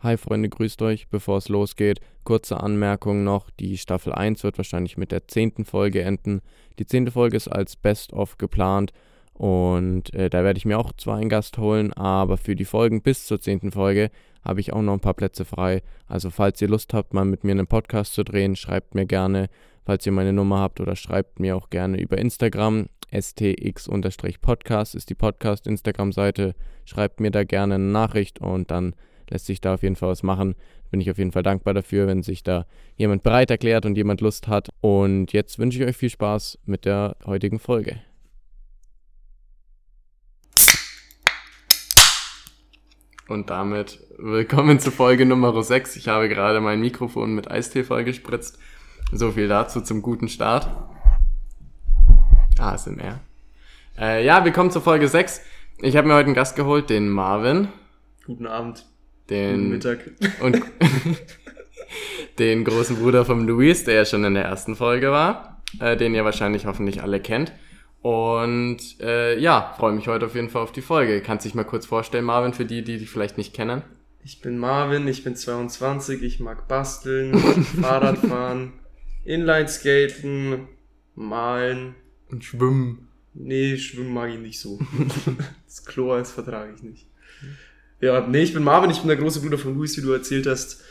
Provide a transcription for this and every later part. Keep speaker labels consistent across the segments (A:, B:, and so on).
A: Hi Freunde, grüßt euch. Bevor es losgeht, kurze Anmerkung noch, die Staffel 1 wird wahrscheinlich mit der 10. Folge enden. Die 10. Folge ist als Best-of geplant und da werde ich mir auch zwar einen Gast holen, aber für die Folgen bis zur 10. Folge habe ich auch noch ein paar Plätze frei. Also falls ihr Lust habt, mal mit mir einen Podcast zu drehen, schreibt mir gerne, falls ihr meine Nummer habt, oder schreibt mir auch gerne über Instagram. stx_podcast ist die Podcast-Instagram-Seite. Schreibt mir da gerne eine Nachricht und dann lässt sich da auf jeden Fall was machen. Bin ich auf jeden Fall dankbar dafür, wenn sich da jemand bereit erklärt und jemand Lust hat. Und jetzt wünsche ich euch viel Spaß mit der heutigen Folge. Und damit willkommen zu Folge Nummer 6. Ich habe gerade mein Mikrofon mit Eistee vollgespritzt. So viel dazu zum guten Start. ASMR. Willkommen zur Folge 6. Ich habe mir heute einen Gast geholt, den Marvin.
B: Guten Abend.
A: Guten
B: Mittag.
A: Und den großen Bruder vom Luis, der ja schon in der ersten Folge war, den ihr wahrscheinlich hoffentlich alle kennt. Und freue mich heute auf jeden Fall auf die Folge. Kannst dich mal kurz vorstellen, Marvin, für die dich vielleicht nicht kennen?
B: Ich bin Marvin, ich bin 22, ich mag basteln, Fahrradfahren, Inlineskaten, malen.
A: Und schwimmen.
B: Nee, schwimmen mag ich nicht so. Das Chlor vertrage ich nicht. Ja, nee, ich bin Marvin, ich bin der große Bruder von Luis, wie du erzählt hast.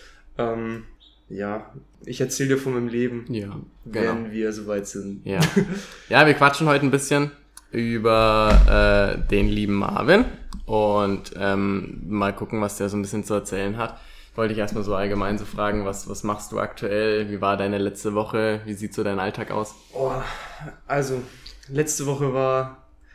B: Ich erzähle dir von meinem Leben, wenn wir soweit sind.
A: Ja, wir quatschen heute ein bisschen über den lieben Marvin und mal gucken, was der so ein bisschen zu erzählen hat. Wollte ich erstmal so allgemein so fragen, was machst du aktuell? Wie war deine letzte Woche? Wie sieht so dein Alltag aus?
B: Also, letzte Woche war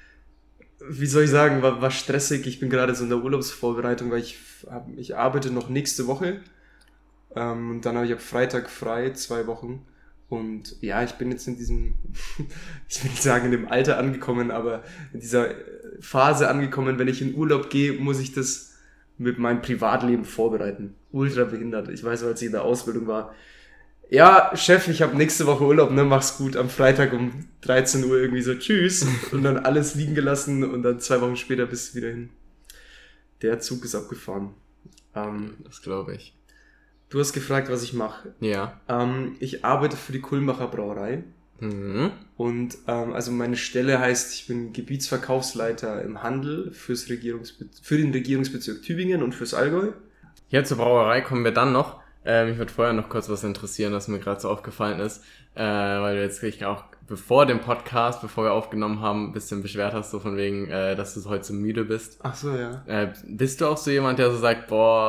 B: stressig. Ich bin gerade so in der Urlaubsvorbereitung, weil ich arbeite noch nächste Woche. Und dann habe ich ab Freitag frei, 2 Wochen. Und ja, ich bin jetzt in diesem, ich will nicht sagen in dem Alter angekommen, aber in dieser Phase angekommen, wenn ich in Urlaub gehe, muss ich das mit meinem Privatleben vorbereiten. Ultra behindert. Ich weiß, als ich in der Ausbildung war. Ja, Chef, ich habe nächste Woche Urlaub, ne, mach's gut. Am Freitag um 13 Uhr irgendwie so, tschüss. Und dann alles liegen gelassen und dann 2 Wochen später bist du wieder hin. Der Zug ist abgefahren.
A: Das glaube ich.
B: Du hast gefragt, was ich mache.
A: Ja.
B: Ich arbeite für die Kulmbacher Brauerei.
A: Mhm.
B: Und also meine Stelle heißt, ich bin Gebietsverkaufsleiter im Handel für den Regierungsbezirk Tübingen und fürs Allgäu.
A: Hier zur Brauerei kommen wir dann noch. Mich würde vorher noch kurz was interessieren, was mir gerade so aufgefallen ist, weil du jetzt auch bevor wir aufgenommen haben, ein bisschen beschwert hast, so von wegen, dass du heute so müde bist.
B: Ach so, ja.
A: Bist du auch so jemand, der so sagt,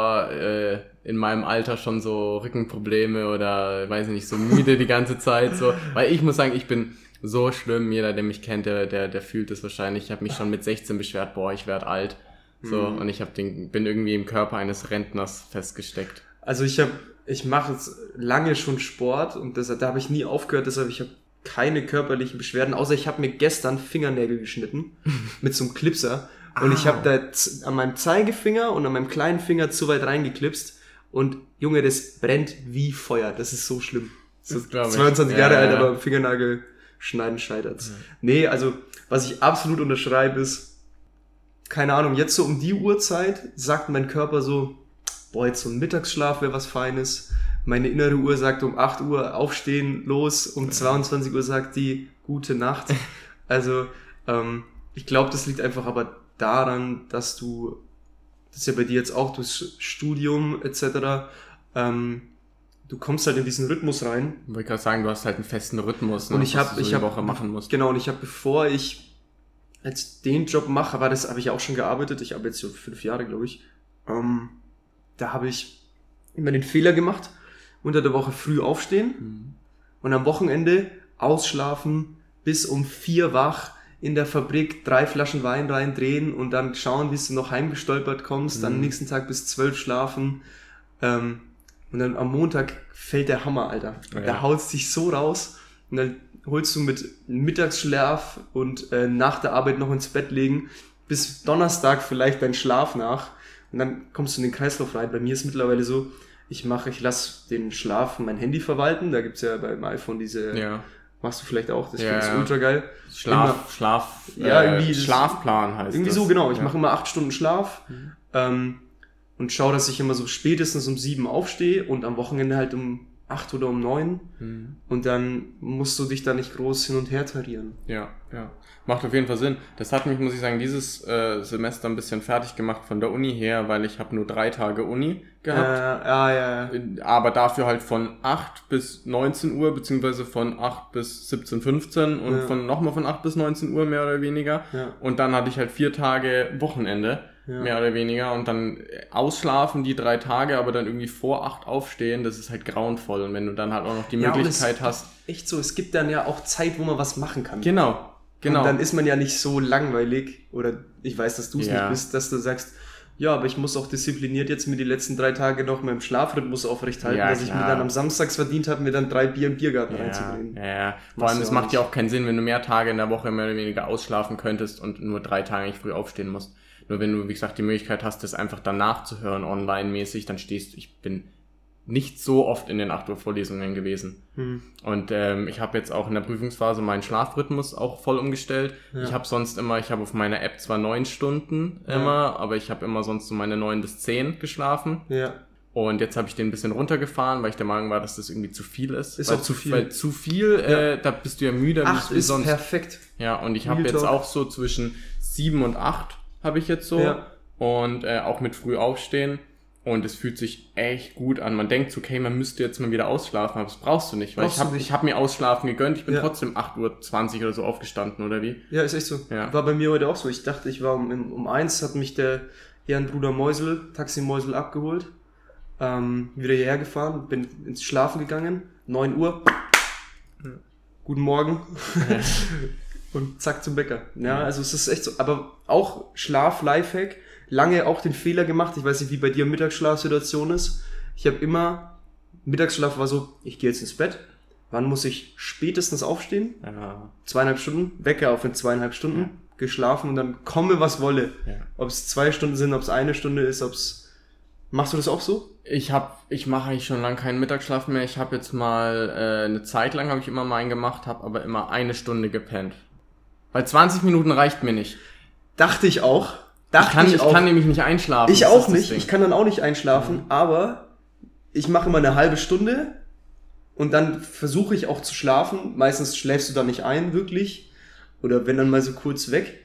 A: in meinem Alter schon so Rückenprobleme oder, weiß ich nicht, so müde die ganze Zeit, so, weil ich muss sagen, ich bin so schlimm, jeder, der mich kennt, der fühlt es wahrscheinlich. Ich habe mich schon mit 16 beschwert, ich werde alt, so, und ich bin irgendwie im Körper eines Rentners festgesteckt.
B: Also ich mache jetzt lange schon Sport und da habe ich nie aufgehört, deshalb ich habe keine körperlichen Beschwerden, außer ich habe mir gestern Fingernägel geschnitten mit so einem Clipser und ich habe da an meinem Zeigefinger und an meinem kleinen Finger zu weit reingeklipst und Junge, das brennt wie Feuer, das ist so schlimm. So 22 Jahre alt, aber Fingernagel schneiden scheitert's. Nee, also was ich absolut unterschreibe ist, keine Ahnung, jetzt so um die Uhrzeit sagt mein Körper so, jetzt so ein Mittagsschlaf wäre was Feines. Meine innere Uhr sagt um 8 Uhr aufstehen, los. Um 22 Uhr sagt die gute Nacht. Also ich glaube, das liegt einfach aber daran, dass das ist ja bei dir jetzt auch durchs Studium etc., du kommst halt in diesen Rhythmus rein.
A: Ich wollte gerade sagen, du hast halt einen festen Rhythmus, ne,
B: und ich habe
A: Woche machen musst.
B: Genau, und ich habe, bevor ich jetzt den Job mache, aber das habe ich auch schon gearbeitet, ich arbeite jetzt so 5 Jahre, glaube ich, da habe ich immer den Fehler gemacht, unter der Woche früh aufstehen und am Wochenende ausschlafen, bis um 4 wach, in der Fabrik 3 Flaschen Wein reindrehen und dann schauen, wie du noch heimgestolpert kommst, dann am nächsten Tag bis 12 schlafen und dann am Montag fällt der Hammer, Alter. Ja. Da haut's dich so raus und dann holst du mit Mittagsschlaf und nach der Arbeit noch ins Bett legen, bis Donnerstag vielleicht dein Schlaf nach. Und dann kommst du in den Kreislauf rein. Bei mir ist mittlerweile so, ich lasse den Schlaf mein Handy verwalten. Da gibt's ja beim iPhone diese, machst du vielleicht auch, das finde ich ultra geil.
A: Schlafplan heißt
B: irgendwie
A: das.
B: so, genau. Ich mache immer 8 Stunden Schlaf. und schaue, dass ich immer so spätestens um 7 aufstehe und am Wochenende halt um 8 oder um 9. Und dann musst du dich da nicht groß hin und her tarieren.
A: Ja. Macht auf jeden Fall Sinn. Das hat mich, muss ich sagen, dieses Semester ein bisschen fertig gemacht von der Uni her, weil ich habe nur 3 Tage Uni gehabt.
B: Ja.
A: Aber dafür halt von 8 bis 19 Uhr, beziehungsweise von 8 bis 17:15 und nochmal von 8 bis 19 Uhr mehr oder weniger.
B: Ja.
A: Und dann hatte ich halt 4 Tage Wochenende, mehr oder weniger. Und dann ausschlafen die 3 Tage, aber dann irgendwie vor 8 aufstehen, das ist halt grauenvoll. Und wenn du dann halt auch noch die Möglichkeit hast.
B: Echt so, es gibt dann ja auch Zeit, wo man was machen kann.
A: Genau.
B: Und dann ist man ja nicht so langweilig, oder ich weiß, dass du es nicht bist, dass du sagst, ja, aber ich muss auch diszipliniert jetzt mir die letzten 3 Tage noch meinen Schlafrhythmus aufrecht halten, dass ich mir dann am Samstags verdient habe, mir dann 3 Bier im Biergarten reinzubringen.
A: Ja. Vor allem, es macht ja auch keinen Sinn, wenn du mehr Tage in der Woche mehr oder weniger ausschlafen könntest und nur 3 Tage nicht früh aufstehen musst. Nur wenn du, wie gesagt, die Möglichkeit hast, das einfach danach zu hören, online-mäßig, dann ich bin nicht so oft in den 8 Uhr Vorlesungen gewesen. Und ich habe jetzt auch in der Prüfungsphase meinen Schlafrhythmus auch voll umgestellt. Ja. Ich habe auf meiner App zwar 9 Stunden immer, aber ich habe immer sonst so meine 9 bis 10 geschlafen. Ja. Und jetzt habe ich den ein bisschen runtergefahren, weil ich der Meinung war, dass das irgendwie zu viel ist.
B: Ist auch zu viel.
A: Weil zu viel, da bist du ja müde.
B: 8 ist sonst perfekt.
A: Ja, und ich habe jetzt auch so zwischen 7 und 8 habe ich jetzt so. Ja. Und auch mit früh aufstehen. Und es fühlt sich echt gut an. Man denkt so, okay, man müsste jetzt mal wieder ausschlafen, aber das brauchst du nicht. Weil ich hab mir Ausschlafen gegönnt. Ich bin trotzdem 8:20 Uhr oder so aufgestanden, oder wie?
B: Ja, ist echt so. Ja. War bei mir heute auch so. Ich dachte, ich war um 1, hat mich der Ehrenbruder Meusel, Taxi Meusel, abgeholt. Wieder hierher gefahren, bin ins Schlafen gegangen. 9 Uhr. Guten Morgen. Und zack zum Bäcker. Ja, also es ist echt so. Aber auch Schlaf-Lifehack. Lange auch den Fehler gemacht, ich weiß nicht, wie bei dir Mittagsschlafsituation ist. Ich habe immer, Mittagsschlaf war so, ich gehe jetzt ins Bett, wann muss ich spätestens aufstehen? 2,5 Stunden, Wecker auf in 2,5 Stunden, geschlafen und dann komme, was wolle. Ja. Ob es 2 Stunden sind, ob es 1 Stunde ist, machst du das auch so?
A: Ich mache eigentlich schon lange keinen Mittagsschlaf mehr. Ich habe jetzt mal, eine Zeit lang habe ich immer mal einen gemacht, habe aber immer 1 Stunde gepennt. Weil 20 Minuten reicht mir nicht.
B: Dachte ich auch.
A: Ich kann nämlich nicht einschlafen.
B: Ich auch nicht, ich kann dann auch nicht einschlafen, aber ich mache immer eine halbe Stunde und dann versuche ich auch zu schlafen. Meistens schläfst du dann nicht ein, wirklich. Oder wenn dann mal so kurz weg.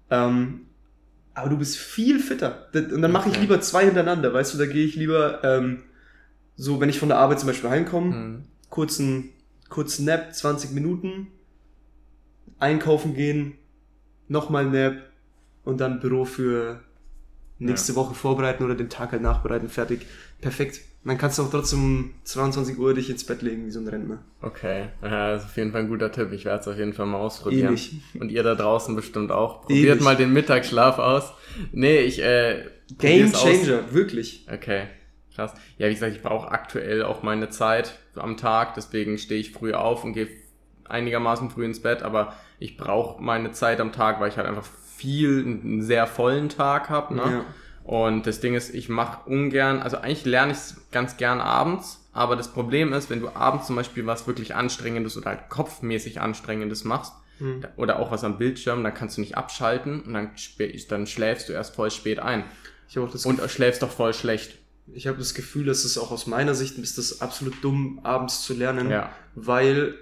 B: Aber du bist viel fitter. Und dann mache ich lieber 2 hintereinander, weißt du, da gehe ich lieber, so wenn ich von der Arbeit zum Beispiel heimkomme, kurzen Nap, 20 Minuten, einkaufen gehen, nochmal Nap, und dann Büro für nächste Woche vorbereiten oder den Tag halt nachbereiten, fertig. Perfekt. Dann kannst du auch trotzdem um 22 Uhr dich ins Bett legen, wie so ein Rentner.
A: Okay, das ist auf jeden Fall ein guter Tipp. Ich werde es auf jeden Fall mal ausprobieren. Ähnlich. Und ihr da draußen bestimmt auch. Probiert mal den Mittagsschlaf aus. Nee,
B: Game Changer, wirklich.
A: Okay, krass. Ja, wie gesagt, ich brauche aktuell auch meine Zeit am Tag, deswegen stehe ich früh auf und gehe einigermaßen früh ins Bett, aber ich brauche meine Zeit am Tag, weil ich halt einfach einen sehr vollen Tag habe, ne? Ja. Und das Ding ist, ich mache ungern, also eigentlich lerne ich es ganz gern abends, aber das Problem ist, wenn du abends zum Beispiel was wirklich Anstrengendes oder halt kopfmäßig Anstrengendes machst, oder auch was am Bildschirm, dann kannst du nicht abschalten und dann schläfst du erst voll spät ein. Und schläfst doch voll schlecht.
B: Ich habe das Gefühl, dass es auch aus meiner Sicht ist das absolut dumm, abends zu lernen, weil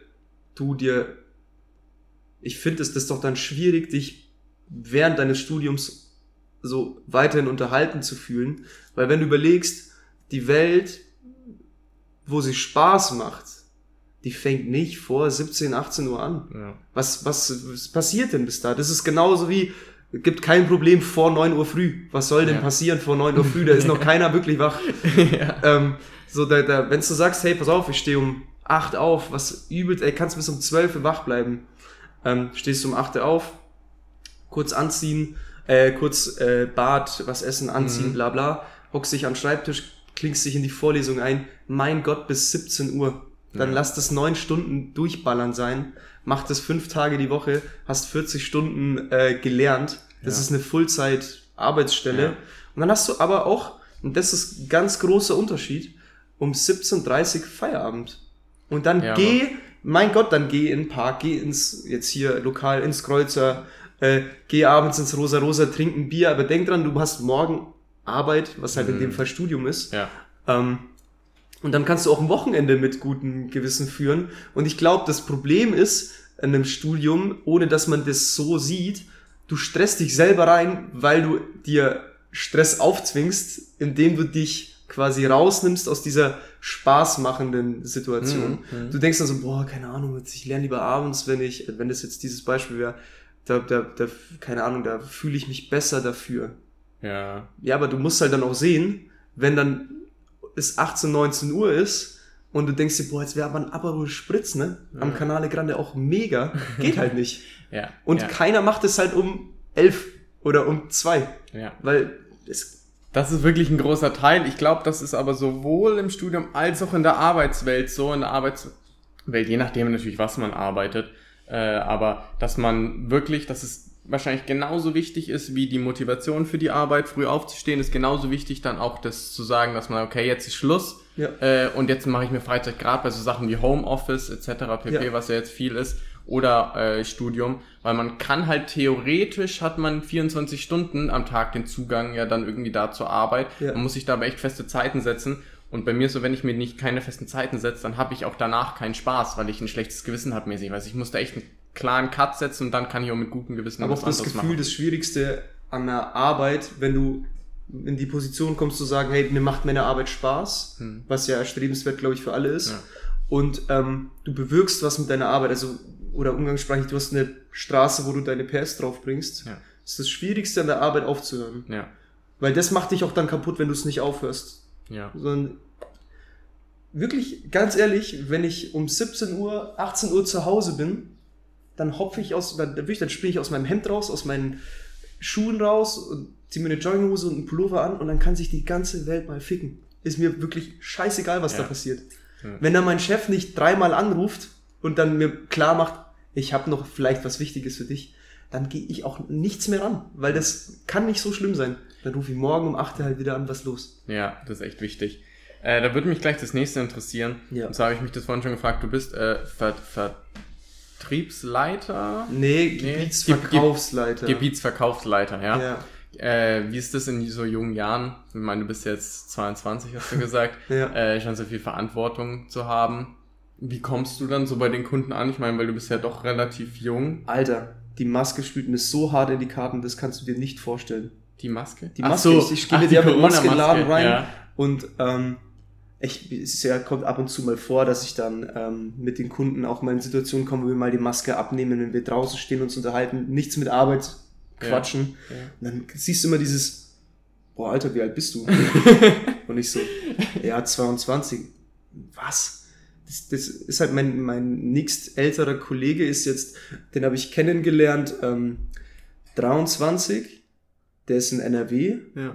B: ich finde, es ist doch dann schwierig, dich während deines Studiums so weiterhin unterhalten zu fühlen, weil wenn du überlegst, die Welt, wo sie Spaß macht, die fängt nicht vor 17, 18 Uhr an. Ja. Was passiert denn bis da? Das ist genauso wie, gibt kein Problem vor 9 Uhr früh. Was soll denn passieren vor 9 Uhr früh? Da ist noch keiner wirklich wach. Wenn du sagst, hey, pass auf, ich stehe um 8 auf, was übelt, kannst bis um 12 Uhr wach bleiben. Stehst du um 8 Uhr auf, kurz anziehen, Bad, was essen, anziehen, bla bla, hockst dich am Schreibtisch, klingst dich in die Vorlesung ein, mein Gott, bis 17 Uhr. Dann lass das 9 Stunden durchballern sein, mach das 5 Tage die Woche, hast 40 Stunden gelernt, das ist eine Fullzeit-Arbeitsstelle. Ja. Und dann hast du aber auch, und das ist ein ganz großer Unterschied, um 17:30 Uhr Feierabend. Und dann geh in den Park, geh jetzt hier lokal ins Kreuzer, geh abends ins Rosa Rosa, trink ein Bier, aber denk dran, du hast morgen Arbeit, was halt in dem Fall Studium ist.
A: Ja.
B: Und dann kannst du auch ein Wochenende mit gutem Gewissen führen. Und ich glaube, das Problem ist in einem Studium, ohne dass man das so sieht, du stresst dich selber rein, weil du dir Stress aufzwingst, indem du dich quasi rausnimmst aus dieser spaßmachenden Situation. Du denkst dann so, boah, keine Ahnung, ich lerne lieber abends, wenn das jetzt dieses Beispiel wäre, keine Ahnung, da fühle ich mich besser dafür.
A: Ja.
B: Ja, aber du musst halt dann auch sehen, wenn dann es 18, 19 Uhr ist und du denkst dir, boah, jetzt wäre aber ein Aperol Spritz, ne? Am Canale Grande auch mega. Geht halt nicht.
A: Ja.
B: Und keiner macht es halt um 11 oder um 2.
A: Ja.
B: Weil
A: das ist wirklich ein großer Teil. Ich glaube, das ist aber sowohl im Studium als auch in der Arbeitswelt so. In der Arbeitswelt, je nachdem natürlich, was man arbeitet, aber dass es wahrscheinlich genauso wichtig ist, wie die Motivation für die Arbeit, früh aufzustehen, ist genauso wichtig, dann auch das zu sagen, dass man, okay, jetzt ist Schluss und jetzt mache ich mir Freizeit, gerade bei so Sachen wie Homeoffice etc. pp., was ja jetzt viel ist, oder Studium, weil man kann halt theoretisch, hat man 24 Stunden am Tag den Zugang ja dann irgendwie da zur Arbeit, man muss sich da aber echt feste Zeiten setzen. Und bei mir ist so, wenn ich mir keine festen Zeiten setze, dann habe ich auch danach keinen Spaß, weil ich ein schlechtes Gewissen habe mäßig. Also ich muss da echt einen klaren Cut setzen und dann kann ich auch mit gutem Gewissen
B: was anderes machen. Aber auch das Gefühl, das Schwierigste an der Arbeit, wenn du in die Position kommst zu sagen, hey, mir macht meine Arbeit Spaß, was ja erstrebenswert, glaube ich, für alle ist. Ja. Und du bewirkst was mit deiner Arbeit, also oder umgangssprachlich, du hast eine Straße, wo du deine PS drauf bringst. Ja. Das ist das Schwierigste an der Arbeit aufzuhören. Ja. Weil das macht dich auch dann kaputt, wenn du es nicht aufhörst. Ja. Sondern wirklich, ganz ehrlich, wenn ich um 17 Uhr, 18 Uhr zu Hause bin, dann dann springe ich aus meinem Hemd raus, aus meinen Schuhen raus und ziehe mir eine Jogginghose und einen Pullover an und dann kann sich die ganze Welt mal ficken. Ist mir wirklich scheißegal, was da passiert. Ja. Wenn dann mein Chef nicht 3-mal anruft und dann mir klar macht, ich habe noch vielleicht was Wichtiges für dich, dann gehe ich auch nichts mehr ran, weil das kann nicht so schlimm sein. Dann rufe ich morgen um 8 halt wieder an, was los.
A: Ja, das ist echt wichtig. Da würde mich gleich das nächste interessieren. Ja. Und zwar habe ich mich das vorhin schon gefragt, du bist Vertriebsleiter?
B: Nee, Gebietsverkaufsleiter.
A: Gebietsverkaufsleiter, ja. Wie ist das in so jungen Jahren? Ich meine, du bist jetzt 22, hast du gesagt. Schon so viel Verantwortung zu haben. Wie kommst du dann so bei den Kunden an? Ich meine, weil du bist ja doch relativ jung.
B: Alter, die Maske spielt mir so hart in die Karten, das kannst du dir nicht vorstellen.
A: Die Maske?
B: Die Maske, ich gehe mit der mit Maske in den Laden rein und es kommt ab und zu mal vor, dass ich dann mit den Kunden auch mal in Situationen komme, wo wir mal die Maske abnehmen, wenn wir draußen stehen und uns unterhalten, nichts mit Arbeit quatschen. Ja. Und dann siehst du immer dieses, boah, Alter, wie alt bist du? Und ich so, ja, 22. Was? Das ist halt mein nächst älterer Kollege ist jetzt, den habe ich kennengelernt, 23. Der ist in NRW. Ja.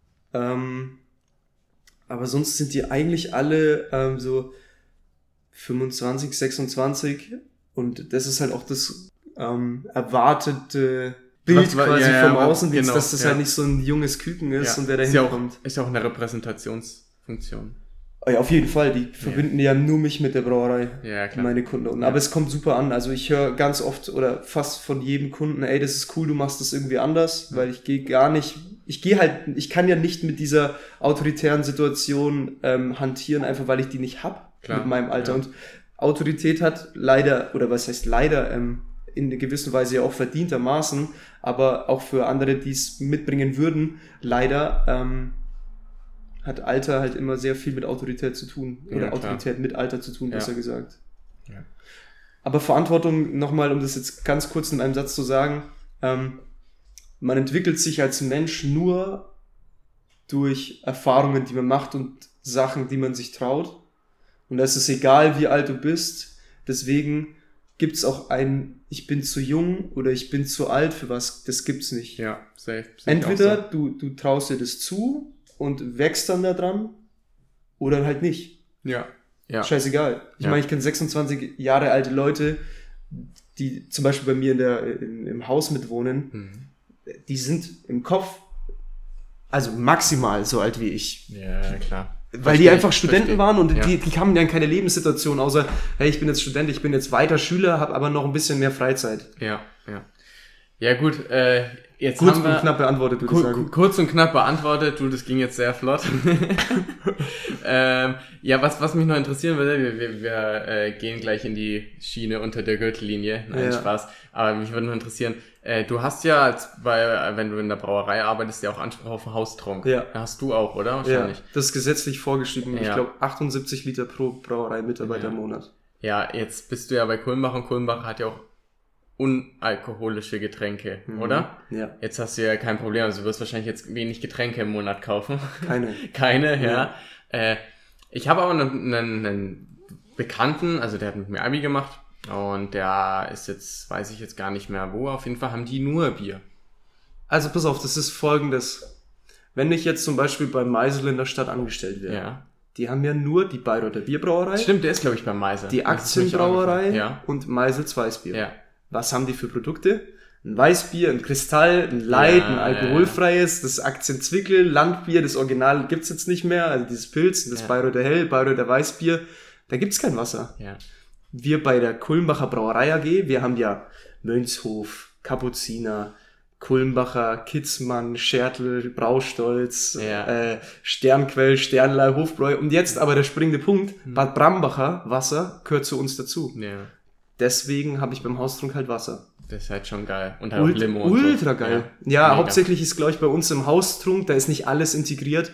B: Aber sonst sind die eigentlich alle so 25, 26 und das ist halt auch das erwartete Bild quasi vom Außendienst, dass das halt nicht so ein junges Küken ist und wer dahin kommt.
A: Ist ja auch eine Repräsentationsfunktion.
B: Ja, auf jeden Fall, die verbinden ja nur mich mit der Brauerei, meine Kunden. Aber es kommt super an, also ich höre ganz oft oder fast von jedem Kunden, ey, das ist cool, du machst das irgendwie anders, weil ich kann ja nicht mit dieser autoritären Situation hantieren, einfach weil ich die nicht hab mit meinem Alter. Und Autorität hat leider, oder was heißt leider, in einer gewissen Weise ja auch verdientermaßen, aber auch für andere, die es mitbringen würden, leider hat Alter halt immer sehr viel mit Autorität zu tun. Oder Autorität mit Alter zu tun, besser gesagt. Ja. Aber Verantwortung, nochmal, um das jetzt ganz kurz in einem Satz zu sagen, man entwickelt sich als Mensch nur durch Erfahrungen, die man macht und Sachen, die man sich traut. Und da ist es egal, wie alt du bist. Deswegen gibt's auch ich bin zu jung oder ich bin zu alt für was. Das gibt's nicht.
A: Ja, safe.
B: Entweder du traust dir das zu und wächst dann da dran oder halt nicht. Ja. Scheißegal. Ich meine, ich kenne 26 Jahre alte Leute, die zum Beispiel bei mir im Haus mitwohnen, die sind im Kopf also maximal so alt wie ich.
A: Ja, klar.
B: Weil die einfach Studenten waren und die kamen ja in keine Lebenssituation, außer, hey, ich bin jetzt Student, ich bin jetzt weiter Schüler, habe aber noch ein bisschen mehr Freizeit.
A: Ja gut, Jetzt
B: kurz
A: haben wir
B: und knapp beantwortet, würde ich sagen.
A: Kurz und knapp beantwortet, das ging jetzt sehr flott. Ja, was mich noch interessieren würde, wir gehen gleich in die Schiene unter der Gürtellinie. Nein, Spaß. Aber mich würde noch interessieren, du hast ja, wenn du in der Brauerei arbeitest, ja auch Anspruch auf einen Haustrunk. Ja. Hast du auch, oder?
B: Wahrscheinlich. Ja, das ist gesetzlich vorgeschrieben. Ich glaube, 78 Liter pro Brauerei-Mitarbeiter im Monat. Ja,
A: jetzt bist du ja bei Kulmbach und Kulmbach hat ja auch unalkoholische Getränke, oder?
B: Ja.
A: Jetzt hast du ja kein Problem, also du wirst wahrscheinlich jetzt wenig Getränke im Monat kaufen.
B: Keine,
A: ja. Ich habe aber einen Bekannten, also der hat mit mir Abi gemacht und der ist jetzt, weiß ich jetzt gar nicht mehr wo, auf jeden Fall haben die nur Bier.
B: Also pass auf, das ist Folgendes. Wenn ich jetzt zum Beispiel bei Meisel in der Stadt angestellt wäre, die haben ja nur die Bayreuther Bierbrauerei.
A: Stimmt, der ist glaube ich bei Meisel.
B: Die Aktienbrauerei und Meisels Weißbier.
A: Ja.
B: Was haben die für Produkte? Ein Weißbier, ein Kristall, ein Light, ein alkoholfreies, das Aktienzwickel, Landbier, das Original gibt's jetzt nicht mehr, also dieses Pilz, das Bayreuther Hell, Bayreuther Weißbier, da gibt's kein Wasser.
A: Ja.
B: Wir bei der Kulmbacher Brauerei AG, wir haben ja Mönchshof, Kapuziner, Kulmbacher, Kitzmann, Schertl, Braustolz, Sternquell, Sternlei, Hofbräu und jetzt aber der springende Punkt, Bad Brambacher Wasser gehört zu uns dazu.
A: Ja.
B: Deswegen habe ich beim Haustrunk halt Wasser.
A: Das ist halt schon geil. Und halt auch Limo und
B: ultra geil. Ja, hauptsächlich ist, glaube ich, bei uns im Haustrunk, da ist nicht alles integriert.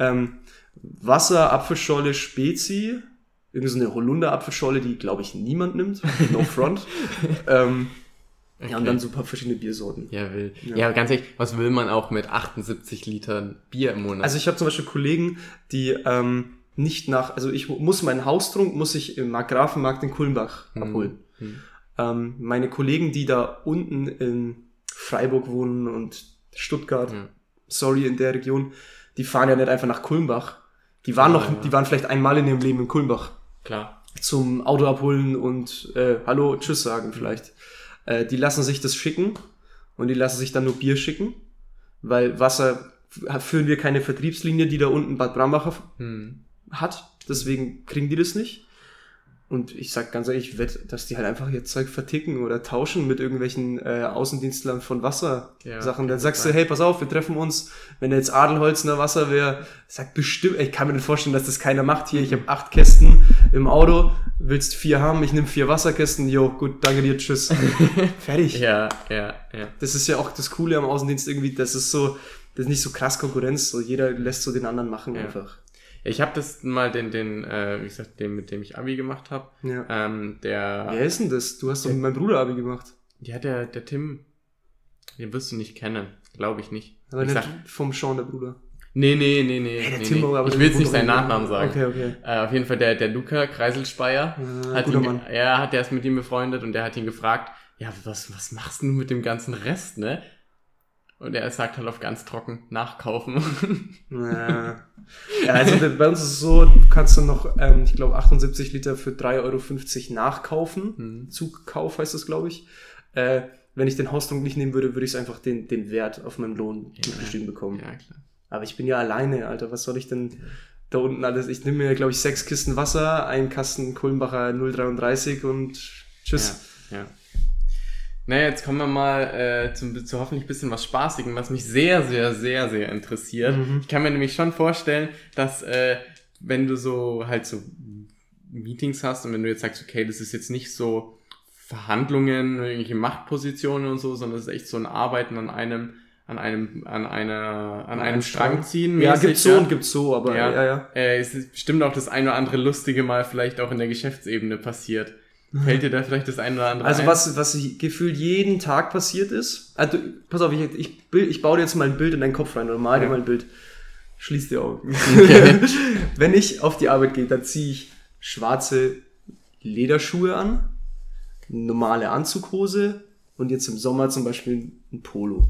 B: Wasser, Apfelscholle, Spezi, irgendwie so eine Holunder-Apfelscholle, die, glaube ich, niemand nimmt. No front. Ja, und dann so ein paar verschiedene Biersorten.
A: Ja, wild. Ja, ganz ehrlich, was will man auch mit 78 Litern Bier im Monat?
B: Also ich habe zum Beispiel Kollegen, die nicht also ich muss meinen Haustrunk, muss ich im Markgrafenmarkt in Kulmbach abholen. Meine Kollegen, die da unten in Freiburg wohnen und Stuttgart, sorry, in der Region, die fahren ja nicht einfach nach Kulmbach. Die waren vielleicht einmal in ihrem Leben in Kulmbach.
A: Klar.
B: Zum Auto abholen und Hallo, Tschüss sagen vielleicht. Die lassen sich das schicken und die lassen sich dann nur Bier schicken, weil Wasser führen wir keine Vertriebslinie, die da unten Bad Brambacher hat. Deswegen kriegen die das nicht. Und ich sag ganz ehrlich, ich wette, dass die halt einfach ihr Zeug verticken oder tauschen mit irgendwelchen Außendienstlern von Wassersachen. Dann sagst du, hey, pass auf, wir treffen uns. Wenn jetzt Adelholzner Wasser wäre, sagt bestimmt, ich kann mir nicht vorstellen, dass das keiner macht hier. Ich habe 8 Kästen im Auto, willst 4 haben, ich nehme 4 Wasserkästen. Jo, gut, danke dir, tschüss. Fertig.
A: Ja.
B: Das ist ja auch das Coole am Außendienst irgendwie, das ist nicht so krass Konkurrenz, so jeder lässt so den anderen machen einfach.
A: Ich habe das mal wie gesagt, mit dem ich Abi gemacht habe.
B: Ja. Wer ist denn das? Du hast doch mit meinem Bruder Abi gemacht.
A: Ja, der Tim, den wirst du nicht kennen. Glaube ich nicht.
B: Aber nicht vom Sean, der Bruder.
A: Nee.
B: Tim, aber
A: ich will jetzt nicht seinen Nachnamen sagen.
B: Okay.
A: Auf jeden Fall der Luca Kreiselspeier.
B: Guter Mann.
A: Der ist mit ihm befreundet und der hat ihn gefragt, ja, was machst du mit dem ganzen Rest, ne? Und er sagt halt auf ganz trocken, nachkaufen.
B: Ja, also bei uns ist es so, du kannst dann noch, ich glaube, 78 Liter für 3,50 € nachkaufen. Zugkauf heißt das, glaube ich. Wenn ich den Haustrunk nicht nehmen würde, würde ich einfach den Wert auf meinem Lohn geschrieben bekommen.
A: Ja, klar.
B: Aber ich bin ja alleine, Alter. Was soll ich denn da unten alles? Ich nehme mir, glaube ich, 6 Kisten Wasser, einen Kasten Kulmbacher 0,33 und tschüss.
A: Ja. Naja, jetzt kommen wir mal zu hoffentlich ein bisschen was Spaßigem, was mich sehr, sehr, sehr, sehr interessiert. Ich kann mir nämlich schon vorstellen, dass wenn du so Meetings hast und wenn du jetzt sagst, okay, das ist jetzt nicht so Verhandlungen, irgendwelche Machtpositionen und so, sondern es ist echt so ein Arbeiten an einem Strang ziehen.
B: Ja, gibt's so und gibt's so, aber ja.
A: Es ist bestimmt auch das ein oder andere Lustige mal vielleicht auch in der Geschäftsebene passiert. Fällt dir da vielleicht das ein oder andere
B: ein? Was gefühlt jeden Tag passiert ist, also pass auf, ich baue dir jetzt mal ein Bild in deinen Kopf rein oder mal dir mal ein Bild. Schließ die Augen. Okay. Wenn ich auf die Arbeit gehe, dann ziehe ich schwarze Lederschuhe an, normale Anzughose und jetzt im Sommer zum Beispiel ein Polo.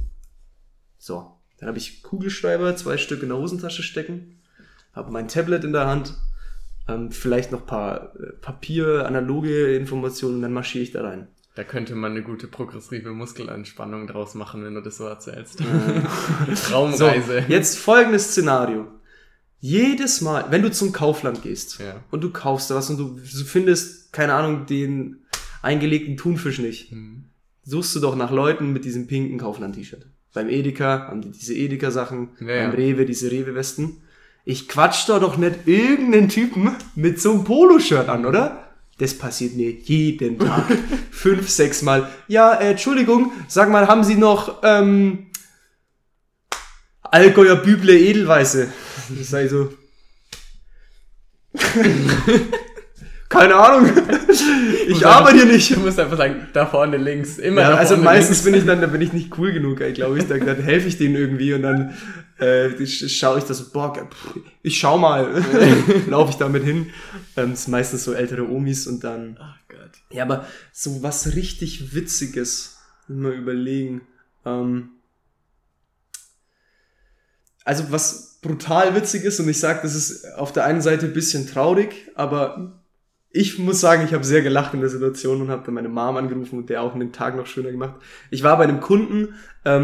B: So, dann habe ich Kugelschreiber, 2 Stück in der Hosentasche stecken, habe mein Tablet in der Hand, vielleicht noch ein paar Papier, analoge Informationen und dann marschiere ich da rein.
A: Da könnte man eine gute progressive Muskelanspannung draus machen, wenn du das so erzählst. Traumreise.
B: So, jetzt folgendes Szenario. Jedes Mal, wenn du zum Kaufland gehst und du kaufst da was und du findest, keine Ahnung, den eingelegten Thunfisch nicht, suchst du doch nach Leuten mit diesem pinken Kaufland-T-Shirt. Beim Edeka haben die diese Edeka-Sachen,
A: Ja.
B: beim Rewe diese Rewe-Westen. Ich quatsch da doch nicht irgendeinen Typen mit so einem Poloshirt an, oder? Das passiert mir jeden Tag. 5, 6 Mal. Ja, Entschuldigung, sag mal, haben Sie noch Allgäuer Büble Edelweiße? Das sei so. Keine Ahnung. Ich arbeite hier nicht.
A: Du musst einfach sagen, da vorne links. Immer
B: Ja,
A: da
B: also
A: vorne
B: meistens
A: links.
B: da bin ich nicht cool genug, glaube ich. Dann helfe ich denen irgendwie und dann schaue ich das so, boah, ich schau mal. Laufe ich damit hin. Das ist meistens so ältere Omis und dann...
A: Ach Gott.
B: Ja, aber so was richtig Witziges, mal überlegen. Also was brutal witzig ist, und ich sage, das ist auf der einen Seite ein bisschen traurig, aber ich muss sagen, ich habe sehr gelacht in der Situation und habe dann meine Mom angerufen und der auch den Tag noch schöner gemacht. Ich war bei einem Kunden,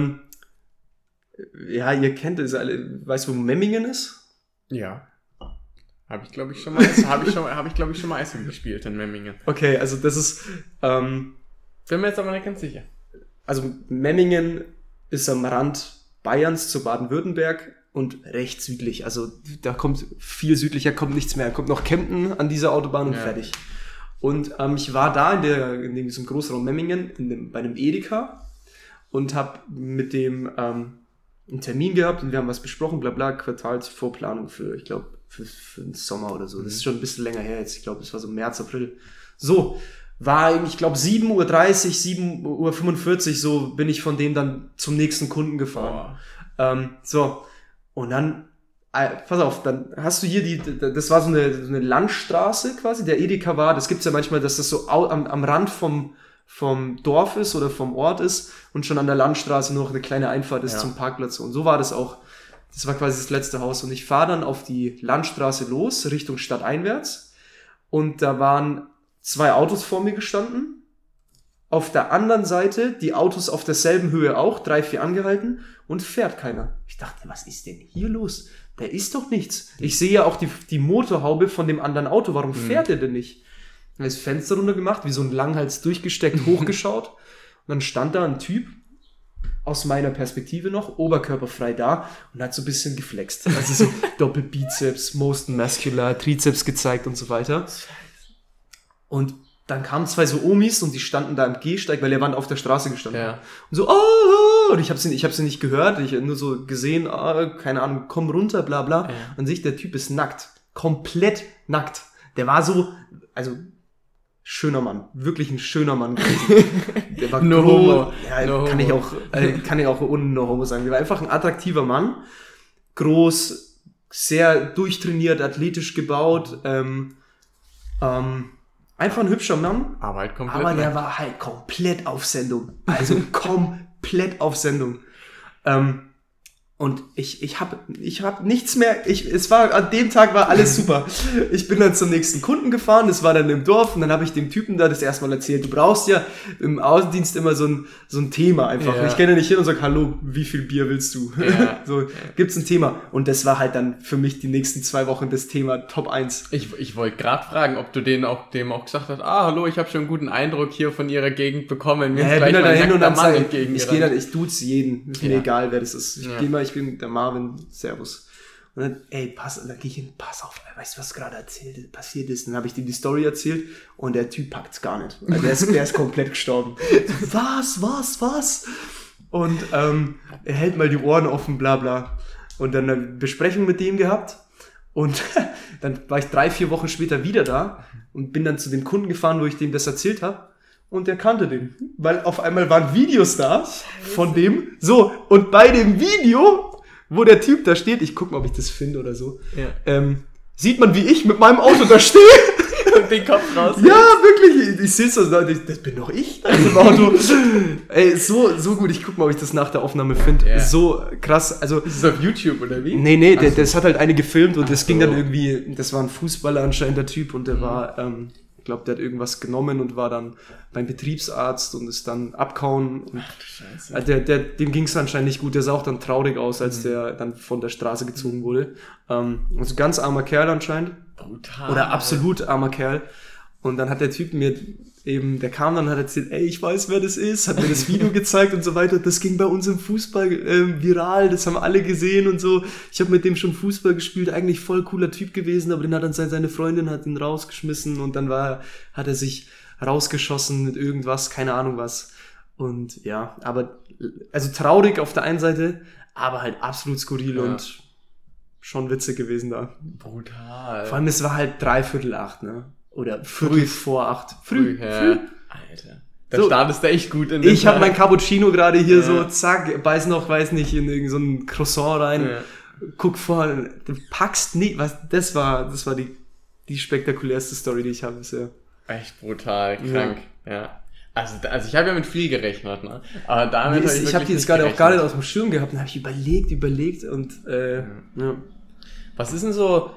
B: ja, ihr kennt es alle, weißt du, wo Memmingen ist?
A: Ja. Habe ich, glaube ich, schon mal Eishockey gespielt in Memmingen.
B: Okay, also das ist,
A: Bin mir jetzt aber nicht ganz sicher.
B: also Memmingen ist am Rand Bayerns zu Baden-Württemberg und recht südlich. Also da kommt viel südlicher, kommt nichts mehr. Kommt noch Kempten an dieser Autobahn und fertig. Und ich war da in diesem Großraum Memmingen bei einem Edeka und habe mit dem einen Termin gehabt und wir haben was besprochen, bla bla, Quartalsvorplanung für, ich glaube, für den Sommer oder so. Das ist schon ein bisschen länger her jetzt. Ich glaube, das war so März, April. So, war, ich glaube, 7:30 Uhr, 7:45 Uhr, so bin ich von dem dann zum nächsten Kunden gefahren. So, und dann, pass auf, dann hast du hier das war so eine Landstraße quasi, der Edeka war, das gibt's ja manchmal, dass das so am Rand vom Dorf ist oder vom Ort ist und schon an der Landstraße nur noch eine kleine Einfahrt ist zum Parkplatz. Und so war das auch. Das war quasi das letzte Haus. Und ich fahre dann auf die Landstraße los, Richtung stadteinwärts. Und da waren 2 Autos vor mir gestanden. Auf der anderen Seite die Autos auf derselben Höhe auch, 3, 4 angehalten und fährt keiner. Ich dachte, was ist denn hier los? Da ist doch nichts. Ich sehe ja auch die Motorhaube von dem anderen Auto. Warum fährt er denn nicht? Er hat das Fenster runter gemacht, wie so ein Langhals durchgesteckt, hochgeschaut. Und dann stand da ein Typ, aus meiner Perspektive noch, oberkörperfrei da und hat so ein bisschen geflext. Also so Doppelbizeps, most muscular, Trizeps gezeigt und so weiter. Und dann kamen 2 so Omis und die standen da im Gehsteig, weil er war auf der Straße gestanden.
A: Ja.
B: Und so, oh, und ich hab sie nicht gehört, ich habe nur so gesehen, keine Ahnung, komm runter, bla bla.
A: Ja.
B: Und sich, der Typ ist nackt, komplett nackt. Der war so, also schöner Mann, wirklich ein schöner Mann gewesen. Der war
A: No homo.
B: Ja,
A: No
B: kann
A: homo.
B: ich auch ohne No Homo sagen. Der war einfach ein attraktiver Mann, groß, sehr durchtrainiert, athletisch gebaut, einfach ein hübscher Mann.
A: Aber halt komplett.
B: Aber der war halt komplett auf Sendung. Also komplett auf Sendung. Und ich hab nichts mehr, an dem Tag war alles super. Ich bin dann zum nächsten Kunden gefahren, das war dann im Dorf und dann habe ich dem Typen da das erstmal erzählt. Du brauchst ja im Außendienst immer so ein Thema einfach.
A: Ja.
B: Ich gehe ja nicht hin und sage, hallo, wie viel Bier willst du?
A: Ja.
B: So, gibt's ein Thema. Und das war halt dann für mich die nächsten 2 Wochen das Thema Top 1.
A: Ich wollte gerade fragen, ob du dem auch gesagt hast, hallo, ich habe schon einen guten Eindruck hier von ihrer Gegend bekommen. Mir ist
B: Ich
A: gleich
B: bin dann
A: mal ein
B: dahin und
A: nackter
B: dann
A: Mann
B: sage
A: entgegengerannt.
B: ich duze jeden. Ist mir egal, wer das ist. Ich gehe mal, ich bin der Marvin, servus. Und dann, dann gehe ich hin, pass auf, weißt du, was gerade passiert ist? Dann habe ich dir die Story erzählt und der Typ packt's gar nicht. Also der ist komplett gestorben. So, was? Und er hält mal die Ohren offen, bla bla. Und dann eine Besprechung mit dem gehabt. Und dann war ich 3, 4 Wochen später wieder da und bin dann zu dem Kunden gefahren, wo ich dem das erzählt habe. Und der kannte den. Weil auf einmal waren Videos da von dem. So, und bei dem Video, wo der Typ da steht, ich guck mal, ob ich das finde oder so, sieht man, wie ich mit meinem Auto da stehe.
A: Und den Kopf raus.
B: Ja, wirklich. Ich sehe so, das bin doch ich da im Auto. Ey, so gut. Ich guck mal, ob ich das nach der Aufnahme finde.
A: Ja.
B: So krass. Also,
A: Ist das auf YouTube oder wie?
B: nee, das hat halt eine gefilmt und das ging dann irgendwie, das war ein Fußballer anscheinend, der Typ, und der war, ich glaube, der hat irgendwas genommen und war dann beim Betriebsarzt und ist dann abgehauen. Und
A: Scheiße.
B: dem ging es anscheinend nicht gut. Der sah auch dann traurig aus, als der dann von der Straße gezogen wurde. Also ganz armer Kerl anscheinend.
A: Brutal.
B: Oder absolut armer Kerl. Und dann hat der Typ mir eben, der kam dann und hat erzählt, ey, ich weiß, wer das ist, hat mir das Video gezeigt und so weiter. Das ging bei uns im Fußball viral, das haben alle gesehen und so. Ich habe mit dem schon Fußball gespielt, eigentlich voll cooler Typ gewesen, aber den hat dann seine Freundin hat ihn rausgeschmissen und dann hat er sich rausgeschossen mit irgendwas, keine Ahnung was. Und ja, aber, also traurig auf der einen Seite, aber halt absolut skurril und schon witzig gewesen da.
A: Brutal.
B: Vor allem, es war halt 7:45, ne? Oder 7:45. Früh.
A: Alter. Da
B: So,
A: startest du echt gut in
B: ich habe mein Cappuccino gerade hier so, zack, beiß noch, weiß nicht, in irgend so ein Croissant rein, guck vor, du packst nie, das war die spektakulärste Story, die ich habe bisher.
A: Echt brutal, krank, ja. Also ich habe ja mit viel gerechnet, ne? Aber damit
B: ich habe die jetzt gerade auch gar nicht aus dem Schirm gehabt, dann habe ich überlegt und ja.
A: Was ist denn so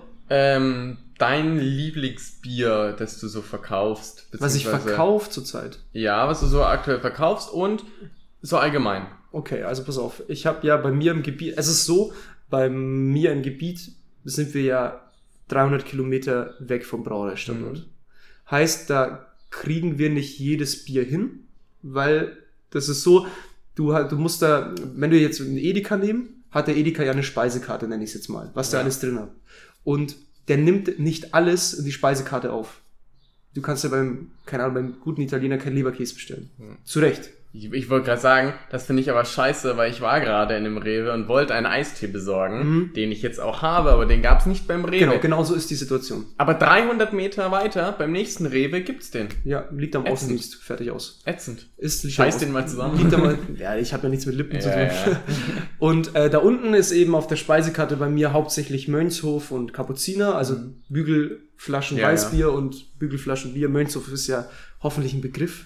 A: dein Lieblingsbier, das du so verkaufst?
B: Was ich verkaufe zurzeit?
A: Ja, was du so aktuell verkaufst und so allgemein.
B: Okay, also pass auf. Ich habe ja bei mir im Gebiet, es ist so, bei mir im Gebiet sind wir ja 300 Kilometer weg vom Brauereistandort. Heißt, da kriegen wir nicht jedes Bier hin, weil das ist so, du musst da, wenn du jetzt einen Edeka nehmen, hat der Edeka ja eine Speisekarte, nenne ich es jetzt mal, was da alles drin hat. Und der nimmt nicht alles in die Speisekarte auf. Du kannst ja beim guten Italiener keinen Leberkäse bestellen. Zu Recht.
A: Ich wollte gerade sagen, das finde ich aber scheiße, weil ich war gerade in einem Rewe und wollte einen Eistee besorgen, den ich jetzt auch habe, aber den gab es nicht beim Rewe.
B: Genau so ist die Situation.
A: Aber 300 Meter weiter, beim nächsten Rewe, gibt's den.
B: Ja, liegt am Außendienst, fertig aus.
A: Ätzend.
B: Scheiß
A: den mal zusammen.
B: Ja, ich habe ja nichts mit Lippen zu tun. Ja. Und da unten ist eben auf der Speisekarte bei mir hauptsächlich Mönchshof und Kapuziner, also Bügelflaschen Weißbier und Bügelflaschen Bier. Mönchshof ist ja hoffentlich ein Begriff.